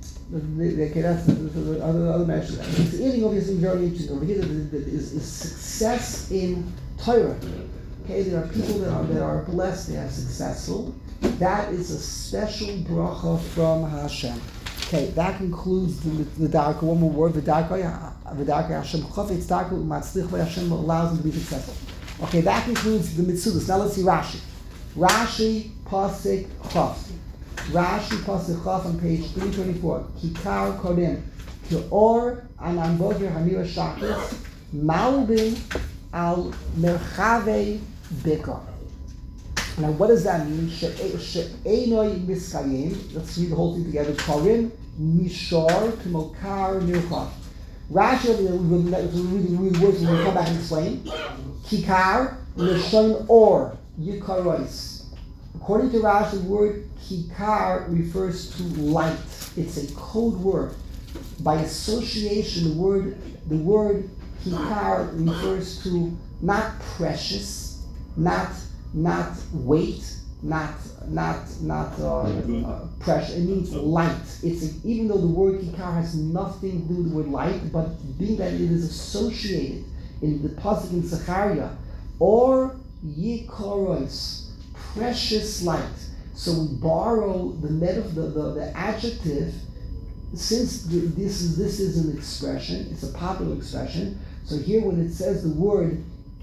Okay, that's the, the, the other other medrash. The ending over here is very interesting. Over here is, is success in Torah. Okay, there are people that are that are blessed. They are successful. That is a special bracha from Hashem. Okay, that concludes the, the Darka. One more word, the Darka, the Darka Hashem Chafetz Darka Umatzlich Hashem allows them to be successful. Okay, that concludes the Mitzudas. Now let's see Rashi. Rashi Pasik Chaf. Rashi Pasik Chaf on page three twenty-four. Kikar Kodim. Keor Anan Boger Hamira Shakis Malbin Al Merchave Beka. Now, what does that mean? She'enoi miskayim. Let's read the whole thing together. Korim mishor k'mokar nirchot. Rashi, we'll read the words and we'll come back and explain. Kikar leshon or yikarois. According to Rashi, the word kikar refers to light. It's a code word. By association, the word the word kikar refers to not precious, not not weight, not not not uh, uh, pressure. It means light. It's a, even though the word kikar has nothing to do with the word light, but being that it is associated in the pasuk in Zechariah, or yikoros, precious light. So we borrow the meta, the, the, the adjective, since the, this is this is an expression. It's a popular expression. So here, when it says the word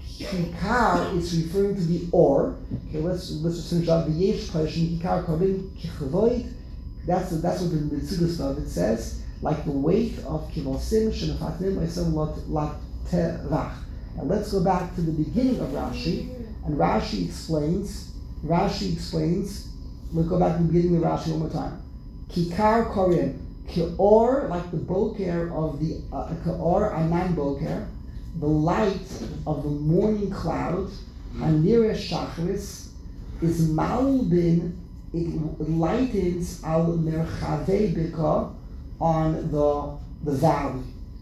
kikar, it's referring to the or. Okay, let's let's just finish up the yesh question. Kikar korim kichavoid. That's that's what the Mitzudas of it says. Like the weight of kivosim shenefatnim esem lot tevach. And let's go back to the beginning of Rashi, and Rashi explains. Rashi explains. Let's go back to the beginning of Rashi one more time. Kikar korim kior, like the boker of the uh, kior anan boker. The light of the morning cloud, Hanira Shachris, is Malbin, it lightens al Merchave Bika on the the valley.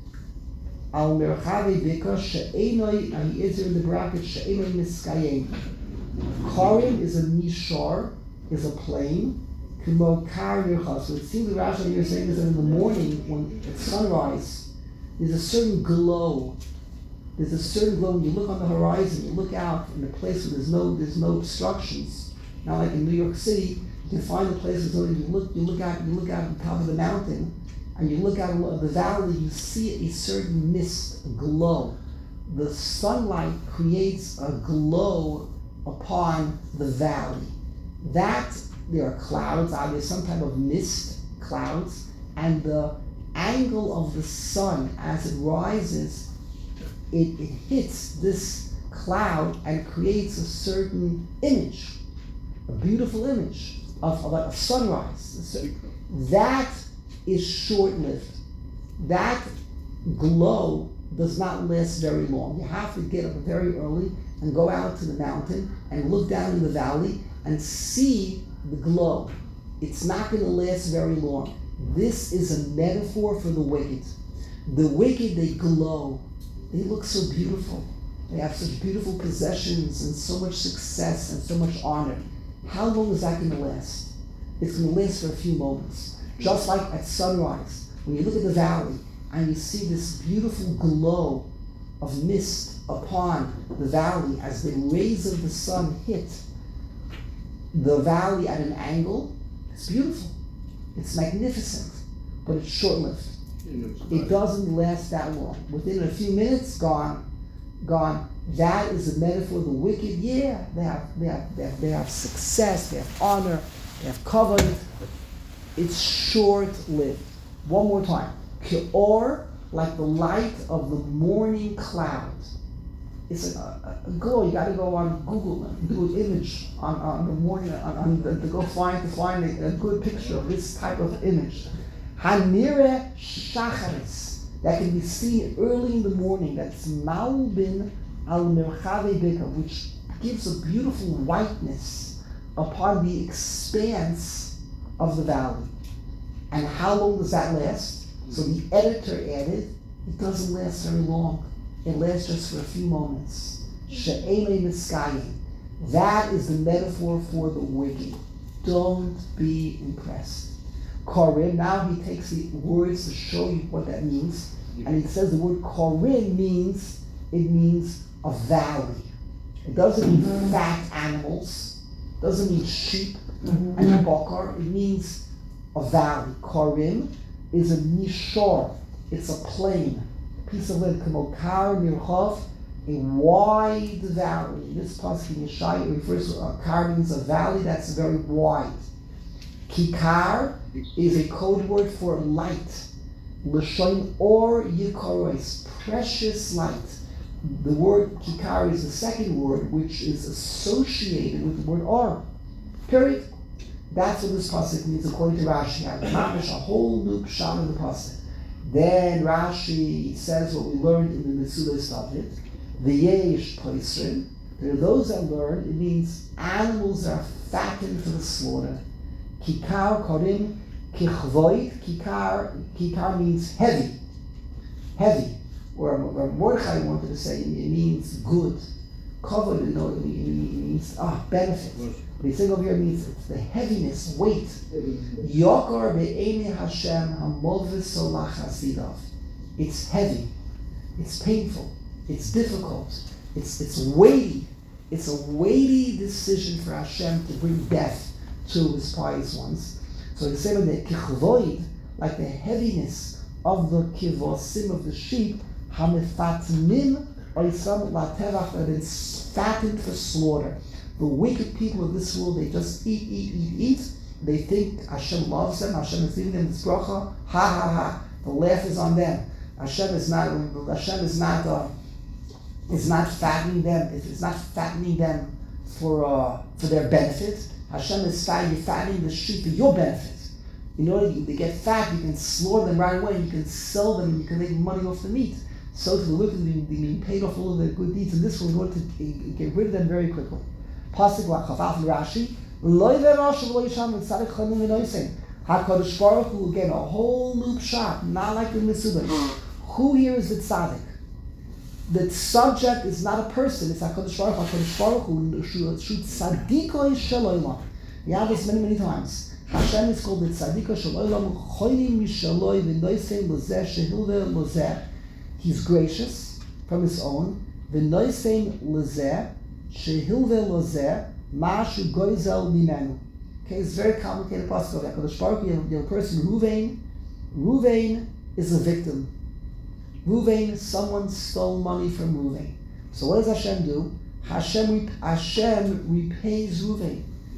Al Merchave Bika, She'enoi, and he is in the bracket, She'enoi Miskayim. Karim is a mishar, is a plain, Kumo Kar Nircha. So it seems the Rashi you're saying is that in the morning, when it's sunrise, there's a certain glow. There's a certain glow when you look on the horizon, you look out in a place where there's no there's no obstructions. Now, like in New York City, you can find the places where you look you look out you look out on top of the mountain, and you look out of the valley, you see a certain mist, a glow. The sunlight creates a glow upon the valley. That there are clouds, uh, there's some type of mist, clouds, and the angle of the sun as it rises, it, it hits this cloud and creates a certain image, a beautiful image of, of a sunrise. So that is short-lived. That glow does not last very long. You have to get up very early and go out to the mountain and look down in the valley and see the glow. It's not going to last very long. This is a metaphor for the wicked. The wicked, they glow. They look so beautiful. They have such beautiful possessions and so much success and so much honor. How long is that going to last? It's going to last for a few moments. Just like at sunrise, when you look at the valley and you see this beautiful glow of mist upon the valley as the rays of the sun hit the valley at an angle, it's beautiful. It's magnificent, but it's short-lived. It doesn't last that long. Within a few minutes, gone, gone. That is a metaphor of the wicked. Yeah, they have, they have, they have, they have success, they have honor, they have kavod. It's short-lived. One more time. Ke'or, like the light of the morning cloud. It's a, a, a glow. You got to go on Google and do an image on, on the morning on, on the, to go find to find a, a good picture of this type of image. Hanire shacharis, that can be seen early in the morning. That's malbin al merchave bika, which gives a beautiful whiteness upon the expanse of the valley. And how long does that last? So the editor added, it doesn't last very long. It lasts just for a few moments. She'eme miskayim. That is the metaphor for the wicked. Don't be impressed. Korim, now he takes the words to show you what that means. And he says the word korim means, it means a valley. It doesn't mean fat animals. It doesn't mean sheep and bakar. It means a valley. Korim is a mishor. It's a plain. Piece of land, kamokar nirchov, a wide valley. In this pasuk in Yeshaya, it refers to a kar means a valley that's very wide. Kikar is a code word for light. L'shon or yikaros, precious light. The word kikar is the second word, which is associated with the word or. Period. That's what this pasuk means according to Rashi. Mamish, a whole new pshat of the pasuk. Then Rashi says what we learned in the Mesulas David. The Yesh Poisrin. There are those that learn, it means animals that are fattened for the slaughter. Kikar Korim Kichvoit. Kikar, Kikar means heavy. Heavy. Or, or Mordechai wanted to say, it means good. Kovod, you know, it means ah, benefit. But he's saying over here, it means it's the heaviness, weight. Yokar be'ene Hashem hamovis solach hasidav. It's heavy. It's painful. It's difficult. It's it's weighty. It's a weighty decision for Hashem to bring death to his pious ones. So he's saying that kichvoid, like the heaviness of the kivosim of the sheep, hamifatmim oisam latevach, that is fattened for slaughter. The wicked people of this world, they just eat, eat, eat, eat. They think Hashem loves them. Hashem is giving them this bracha. Ha ha ha. The laugh is on them. Hashem is not. Hashem is not. Uh, is not fattening them. It's not fattening them for uh, for their benefit. Hashem is fattening, fattening the sheep for your benefit. In order to get fat, you can slaughter them right away. You can sell them. And you can make money off the meat. So to the wicked, they being paid off all of their good deeds in this world in order to get rid of them very quickly. Pasuk Chafaf Rashi, Lo Yeverash Lo Yisham and Tzaddik Chanun V'Noisen. Hakadosh Baruch Hu, again a whole new pshat, not like the Mesudas. Who here is the tzaddik? The subject is not a person; it's Hakadosh Baruch Hu. Hakadosh Baruch Hu Shu Tzaddikoi Shel Olam. We have this many many times. Hashem is called the Tzaddikoi Shel Olam. Cholim Mishaloi V'Noisen Lozeh Shehilve Lozeh. He's gracious from his own. V'Noisen Lozeh. Shehilve lozeh, mashu goizel mimenu. Okay, it's a very complicated pasuk. Hakadosh Baruch Hu, you have a person, Ruvain. Ruvain is a victim. Ruvain, someone stole money from Ruvain. So what does Hashem do? Hashem, Hashem repays Ruvain.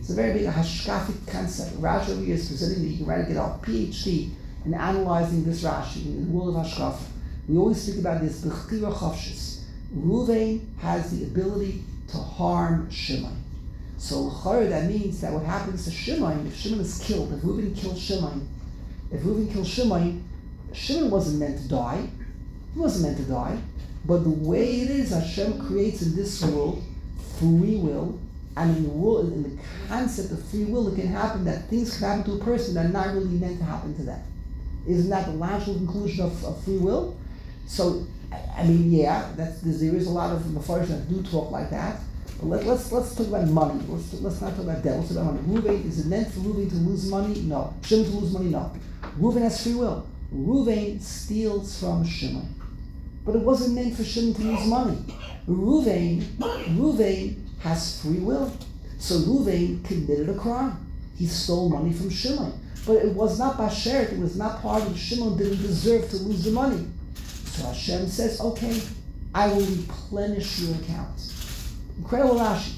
It's a very big hashkafic concept. Rashi over here is presenting that you can write, get a PhD in analyzing this Rashi in the world of hashkafa. We always speak about this b'chtira chavshis. Ruvain has the ability to harm Shimon. So l'chayr, that means that what happens to Shimon, if Shimon is killed, if Reuven kills Shimon, if Reuven kills Shimon, Shimon wasn't meant to die. He wasn't meant to die. But the way it is, Hashem creates in this world free will, and in the world, in the concept of free will, it can happen that things can happen to a person that are not really meant to happen to them. Isn't that the logical conclusion of, of free will? So, I mean, yeah, that's, there is a lot of Mepharshim that do talk like that. But let, let's let's talk about money. Let's let's not talk about debt. Let's talk about money. Reuven, is it meant for Reuven to lose money? No. Shimon to lose money? No. Reuven has free will. Reuven steals from Shimon, but it wasn't meant for Shimon to lose money. Reuven, Reuven has free will, so Reuven committed a crime. He stole money from Shimon, but it was not bashert. It was not part of Shimon. Didn't deserve to lose the money. So Hashem says, "Okay, I will replenish your account." Incredible Rashi.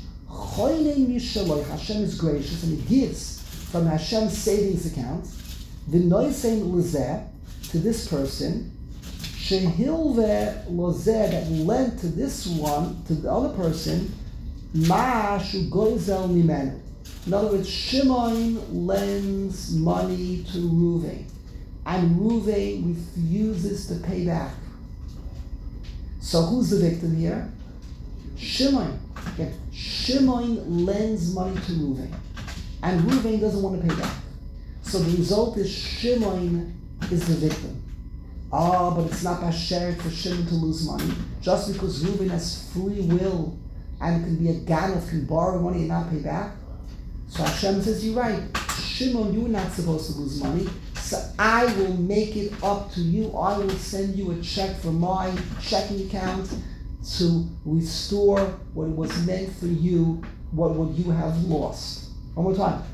Hashem is gracious and He gives from Hashem's savings account v'noisem lezeh, to this person, shehilve lozeh, that lent to this one, to the other person, ma shu gozel mimenu. In other words, Shimon lends money to Reuven, and Reuven refuses to pay back. So who's the victim here? Shimon. Again, Shimon lends money to Reuven, and Reuven doesn't want to pay back. So the result is Shimon is the victim. Ah, but it's not bashert for Shimon to lose money. Just because Reuven has free will and can be a ganav, can borrow money and not pay back. So Hashem says, you're right. Shimon, you were not supposed to lose money. So I will make it up to you. I will send you a check from my checking account to restore what was meant for you, what, what you have lost. One more time.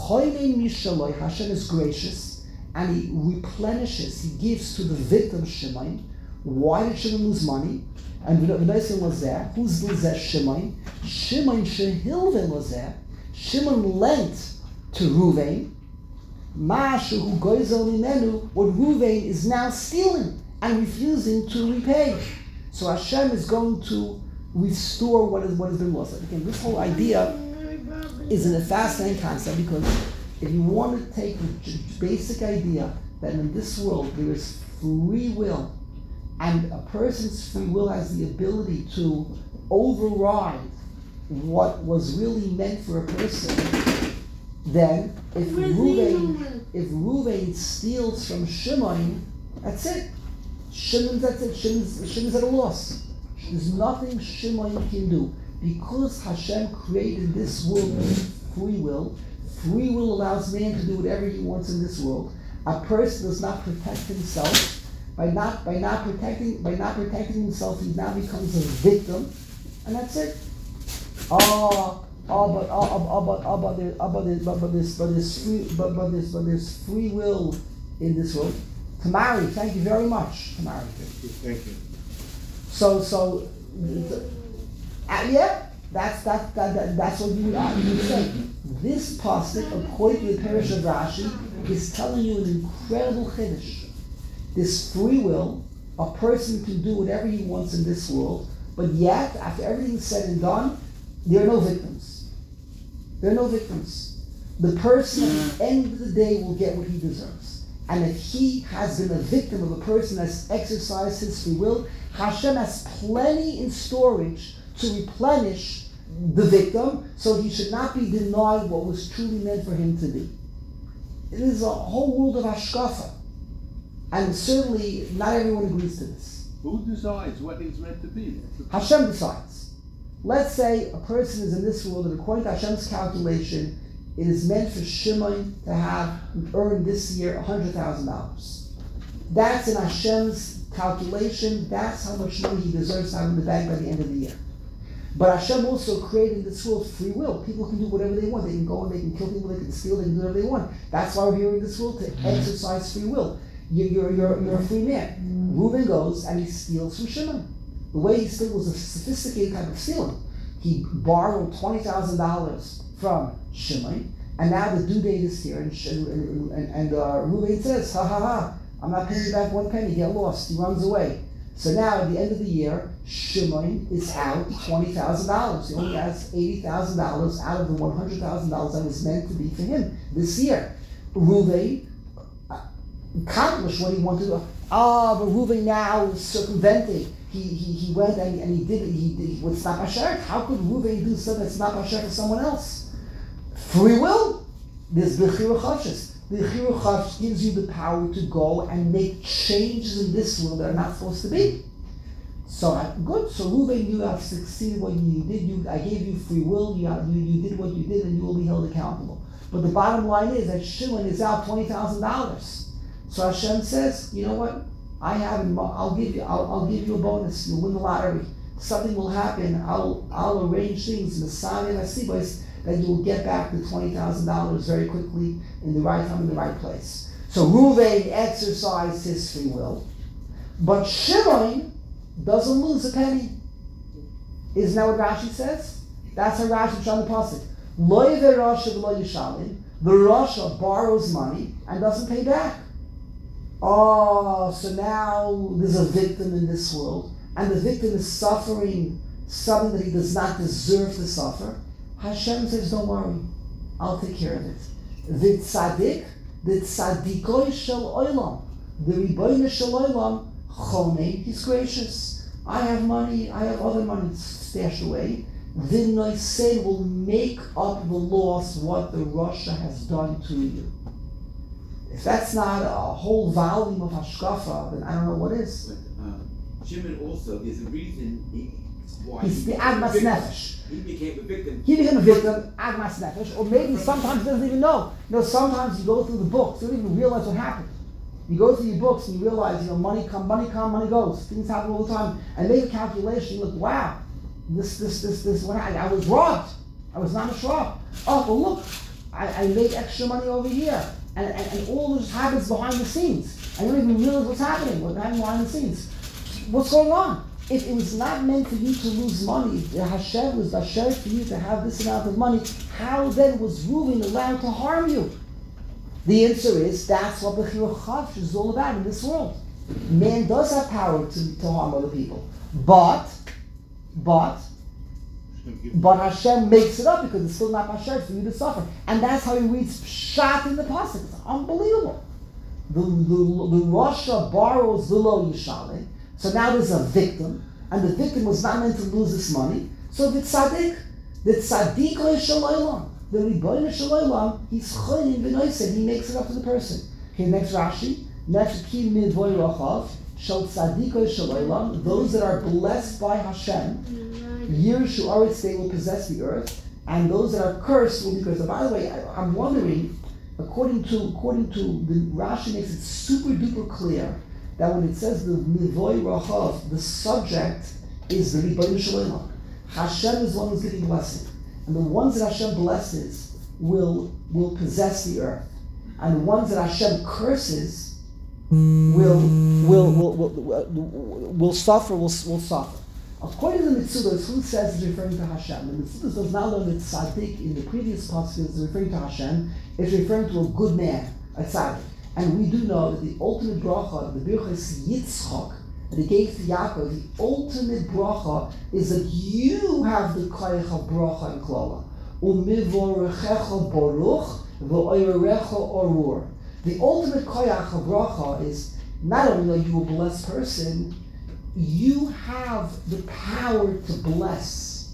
Hashem is gracious, and He replenishes, He gives to the victim Shimon. Why did Shimon lose money? And V'noisem lozeh, who's lozeh? Shimon. Shimon shehilve lozeh. Shimon lent to Reuven. Mashu hu goizel mimenu, what Reuven is now stealing and refusing to repay. So Hashem is going to restore what is what has been lost. Again, this whole idea is a fascinating concept, because if you want to take the basic idea that in this world there is free will, and a person's free will has the ability to override what was really meant for a person, then if Reuven, if Reuven steals from Shimon, that's it. Shimon's, that's it. Shimon's, Shimon's at a loss. There's nothing Shimon can do. Because Hashem created this world with free will, free will allows man to do whatever he wants in this world. A person does not protect himself. By not by not protecting by not protecting himself, he now becomes a victim, and that's it. Oh, oh, but oh, oh, oh, but oh, but there, oh, but, there, but, but this, but this free, but but this, but there's free will in this world. Tamari, thank you very much, Tamari. Thank you. Thank you. So, so, uh, yeah, that's that, that, that that's what you would, uh, you would say. This pasuk, according to the Parish of Rashi, is telling you an incredible chiddush. This free will, a person can do whatever he wants in this world, but yet, after everything's said and done, there are no victims. There are no victims. The person at the end of the day will get what he deserves. And if he has been a victim of a person that's exercised his free will, Hashem has plenty in storage to replenish the victim, so he should not be denied what was truly meant for him to be. It is a whole world of hashkafa. And certainly not everyone agrees to this. Who decides what he's meant to be? Hashem decides. Let's say a person is in this world, and according to Hashem's calculation, it is meant for Shimon to have earned this year one hundred thousand dollars. That's in Hashem's calculation. That's how much money he deserves to have in the bank by the end of the year. But Hashem also created in this world free will. People can do whatever they want. They can go and they can kill people, they can steal, they can do whatever they want. That's why we're here in this world, to exercise free will. You're, you're, you're, you're a free man. Reuven goes and he steals from Shimon. The way he steals was a sophisticated type of stealing. he borrowed twenty thousand dollars from Shimon, and now the due date is here, and and, and, and uh, Reuven says, ha ha ha, I'm not paying you back one penny, get lost, he runs away. So now at the end of the year, Shimon is out twenty thousand dollars. He only has eighty thousand dollars out of the one hundred thousand dollars that was meant to be for him this year. Reuven accomplished what he wanted to do. Ah, but Reuven now circumvented. He, he he went and, and he did it. He did with Snap Asher. How could Reuven do something that's Snap Asher for someone else? Free will. There's Bechira Chafshis. Bechira Chafshis gives you the power to go and make changes in this world that are not supposed to be. So uh, good. So Reuven, you have succeeded what you did. You I gave you free will. You, have, you you did what you did, and you will be held accountable. But the bottom line is that Shimon is out twenty thousand dollars. So Hashem says, you know what? I have, I'll give you, I'll, I'll give you a bonus. You'll win the lottery. Something will happen. I'll, I'll arrange things in the Sami and Asibos that you will get back the twenty thousand dollars very quickly in the right time in the right place. So Reuven exercised his free will, but Shimon doesn't lose a penny. Isn't that what Rashi says? That's how Rashi on the pasuk. Lo yeveh rasha v'lo yishalim. The rasha borrows money and doesn't pay back. Oh, so now there's a victim in this world, and the victim is suffering something that he does not deserve to suffer. Hashem says, don't worry, I'll take care of it. The tzaddik, the tzaddikoi shel olam, the ribono shel olam, chonei, he's gracious. I have money, I have other money stashed away. The noisei will make up the loss what the Rasha has done to you. If that's not a whole volume of hashkafa, then I don't know what is. But uh, Shimon also is the reason he, why He's he the became a Agmas victim. Nefesh. He became a victim. He became a victim, Agmas Nefesh, or maybe sometimes he doesn't even know. You know, sometimes you go through the books, you don't even realize what happened. You go through your books and you realize, you know, money come, money come, money goes. Things happen all the time. And make a calculation, you look, wow, this, this, this, this, what I, I was robbed. I was not a shop. Oh, well look, I, I made extra money over here. And, and, and all this happens behind the scenes. I don't even realize what's happening, what's happening behind the scenes. What's going on? If it was not meant for you to lose money, if Hashem was Basher for you to have this amount of money, how then was Reuven allowed to harm you? The answer is, that's what Bechira Chafshis is all about in this world. Man does have power to, to harm other people. But, but, But Hashem makes it up because it's still not Hashem for you to suffer. And that's how he reads Pshat in the pasuk. It's unbelievable. The, the, the Rasha borrows below Yishaleh. So now there's a victim. And the victim was not meant to lose this money. So the tzaddik, the tzaddik shalom, the ribono shalom, he's choyin v'noised. He makes it up to the person. Okay, next Rashi. Next ki midvoy rachav. Shal tzaddik shalom. Those that are blessed by Hashem. Yirshu Aretz, they will possess the earth, and those that are cursed will be cursed. So by the way, I, I'm wondering, according to according to the Rashi makes it super duper clear that when it says the Mivoy Rahav, the subject is the Ribono Shalom. Hashem is the one who's giving blessing, and the ones that Hashem blesses will will possess the earth, and the ones that Hashem curses will will will will, will, will suffer will will suffer. According to the Mitzudos, who says it's referring to Hashem? The Mitzudos does not learn that tzaddik in the previous pasuk is referring to Hashem. It's referring to a good man, a tzaddik. And we do know that the ultimate bracha, the birchas Yitzchak, that he gave to Yaakov, the ultimate bracha is that you have the koyach of bracha and klola. Umivorechecha baruch v'oirecha orur. The ultimate koyach of bracha is not only are you a blessed person, you have the power to bless.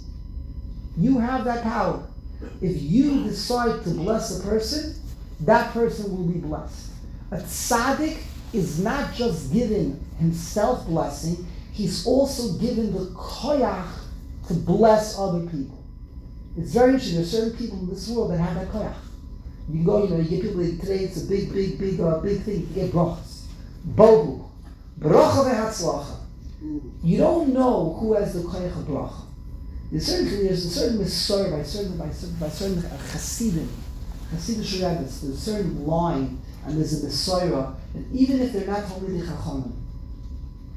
You have that power. If you decide to bless a person, that person will be blessed. A tzaddik is not just given himself blessing, he's also given the koyach to bless other people. It's very interesting. There's certain people in this world that have that koyach. You can go, you know, you get people today, it's a big, big, big, uh, big thing. You get brachas. Bohu. Bracha ve'hatzlacha. You don't know who has the koyach of bracha. There's certain, there's a certain mitzvah by certain by certain by certain chassidim, chassidish rabbis. There's a certain line, and there's a mitzvah, and even if they're not Talmidei Chachamim,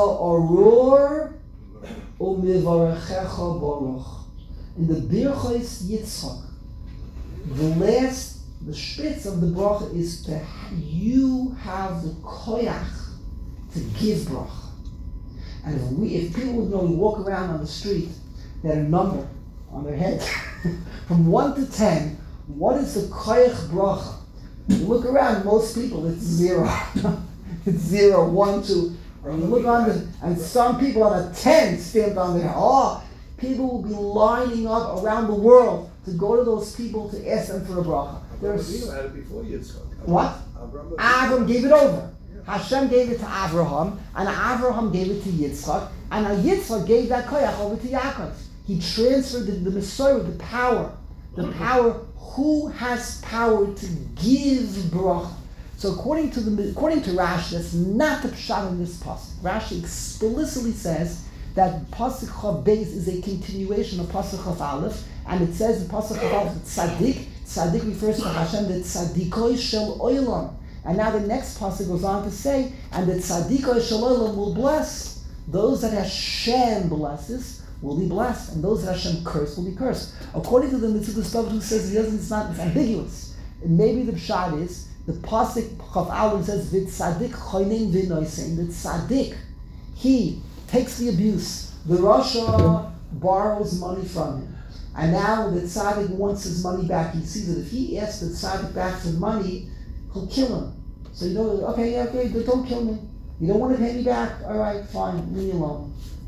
oror u'mivarechecha baruch. In the Birchos Yitzchak, the last, the spitz of the bracha is to you have the koyach to give bracha. And if we, if people would know, you walk around on the street, they had a number on their head from one to ten. What is the koyach bracha? You look around, most people it's zero. It's zero, one, two. And you look on the, and some people on a ten stamped on their head. Oh, people will be lining up around the world to go to those people to ask them for a bracha. There's had it before Yitzchak. what? Avram gave it over. Hashem gave it to Avraham, and Avraham gave it to Yitzchak, and now Yitzchak gave that koyach over to Yaakov. He transferred the, the Messiah, the power, the power. Who has power to give bracha? So according to the according to Rashi, that's not the pshat in this pasuk. Rashi explicitly says that pasuk Chav Beis is a continuation of pasuk Chav Aleph, and it says in pasuk Chav Aleph tzaddik. Tzaddik refers to Hashem, the tzaddikoi shel olam. And now the next pasuk goes on to say, and the tzaddikoi shel olam will bless those that Hashem blesses. Will be blessed, and those that Hashem cursed will be cursed. According to the Mitzvah stuff who says he doesn't, it's not, it's ambiguous. And maybe the pshat is the pasuk Chav Aleph says v'tzadik choinin v'noisein. The tzaddik, he takes the abuse. The Rasha borrows money from him, and now the tzaddik wants his money back. He sees that if he asks the tzaddik back for money, he'll kill him. So you know, okay, yeah, okay, don't kill me. You don't want to pay me back? All right, fine, leave me alone.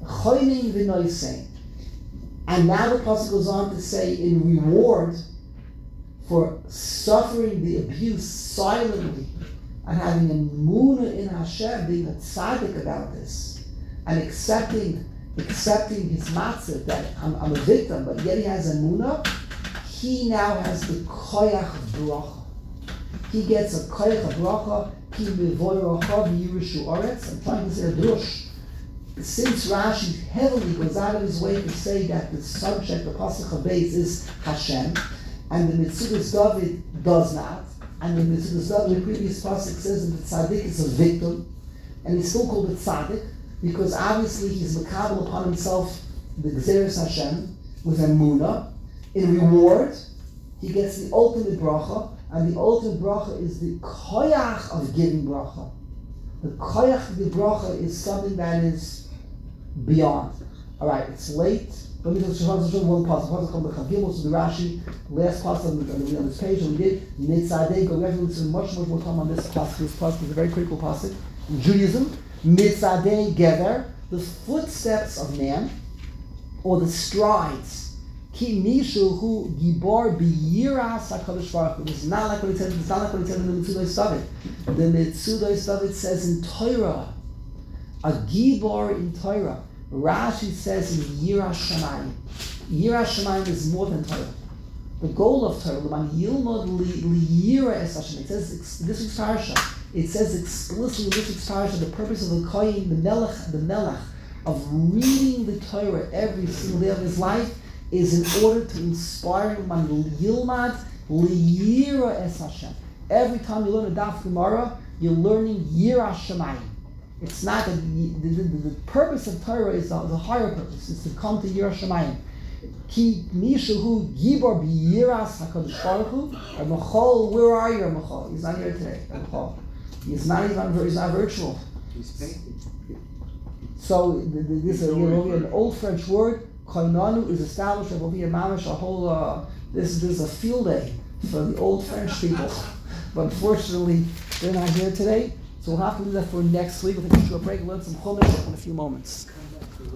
And now the pasuk goes on to say, in reward for suffering the abuse silently and having a emunah in Hashem, being a tzaddik about this, and accepting accepting his matzah that I'm, I'm a victim, but yet he has emunah, he now has the koyach bracha. He gets a koyach bracha. Ki mevoracha v'yirushu oretz. I'm trying to say a drush. Since Rashi heavily goes out of his way to say that the subject, the pasuk Chav Beis, is Hashem, and the Mitzvah David does not, and the Mitzvah David, the previous pasuk says that the tzaddik is a victim, and he's still called a tzaddik because obviously he's makabel upon himself the Gzeres Hashem with emunah. In reward, he gets the ultimate bracha, and the ultimate bracha is the koyach of giving bracha. The koyach of the bracha is something that is beyond. All right, it's late. Let me just show one passage. One called the Chavim, so the Rashi, last passage on, the, on this page, and we did Mitzadei. Go back to much, much more time on this passage. This passage is a very critical passage in Judaism. Mitzadei Gever, the footsteps of man, or the strides. Ki mishu hu gibor biyiras hakadosh baruch hu. It's not like what it says. It's not like what it says in the Mitzvah David. The Mitzvah David says in Torah, a gibor in Torah. Rashi says in Yiras Shamayim. Yiras Shamayim is more than Torah. The goal of Torah, l'man yilmod liyira es Hashem. It says this week's parsha. It says explicitly in this week's parsha the purpose of the kohen, the melech, the melech, of reading the Torah every single day of his life is in order to inspire man yilmad liyira es Hashem. Every time you learn a daf Gemara, you're learning Yiras Shamayim. It's not that the, the, the, the purpose of Torah is the, the higher purpose. It's to come to Yiras Shamayim. Ki mishu gibor biyiras hakadosh baruch hu. Mechol, where are you, Mechol? He's not here today. Mechol. He's not even. He's not virtual. He's painting. So the, the, this is you know, an old French word. Koinanu is established. There will be a mamish, a whole. Uh, this, this is a field day for the old French people. But unfortunately, they're not here today. So we'll have to do that for next week. We'll take a short break and learn some Chumash in a few moments.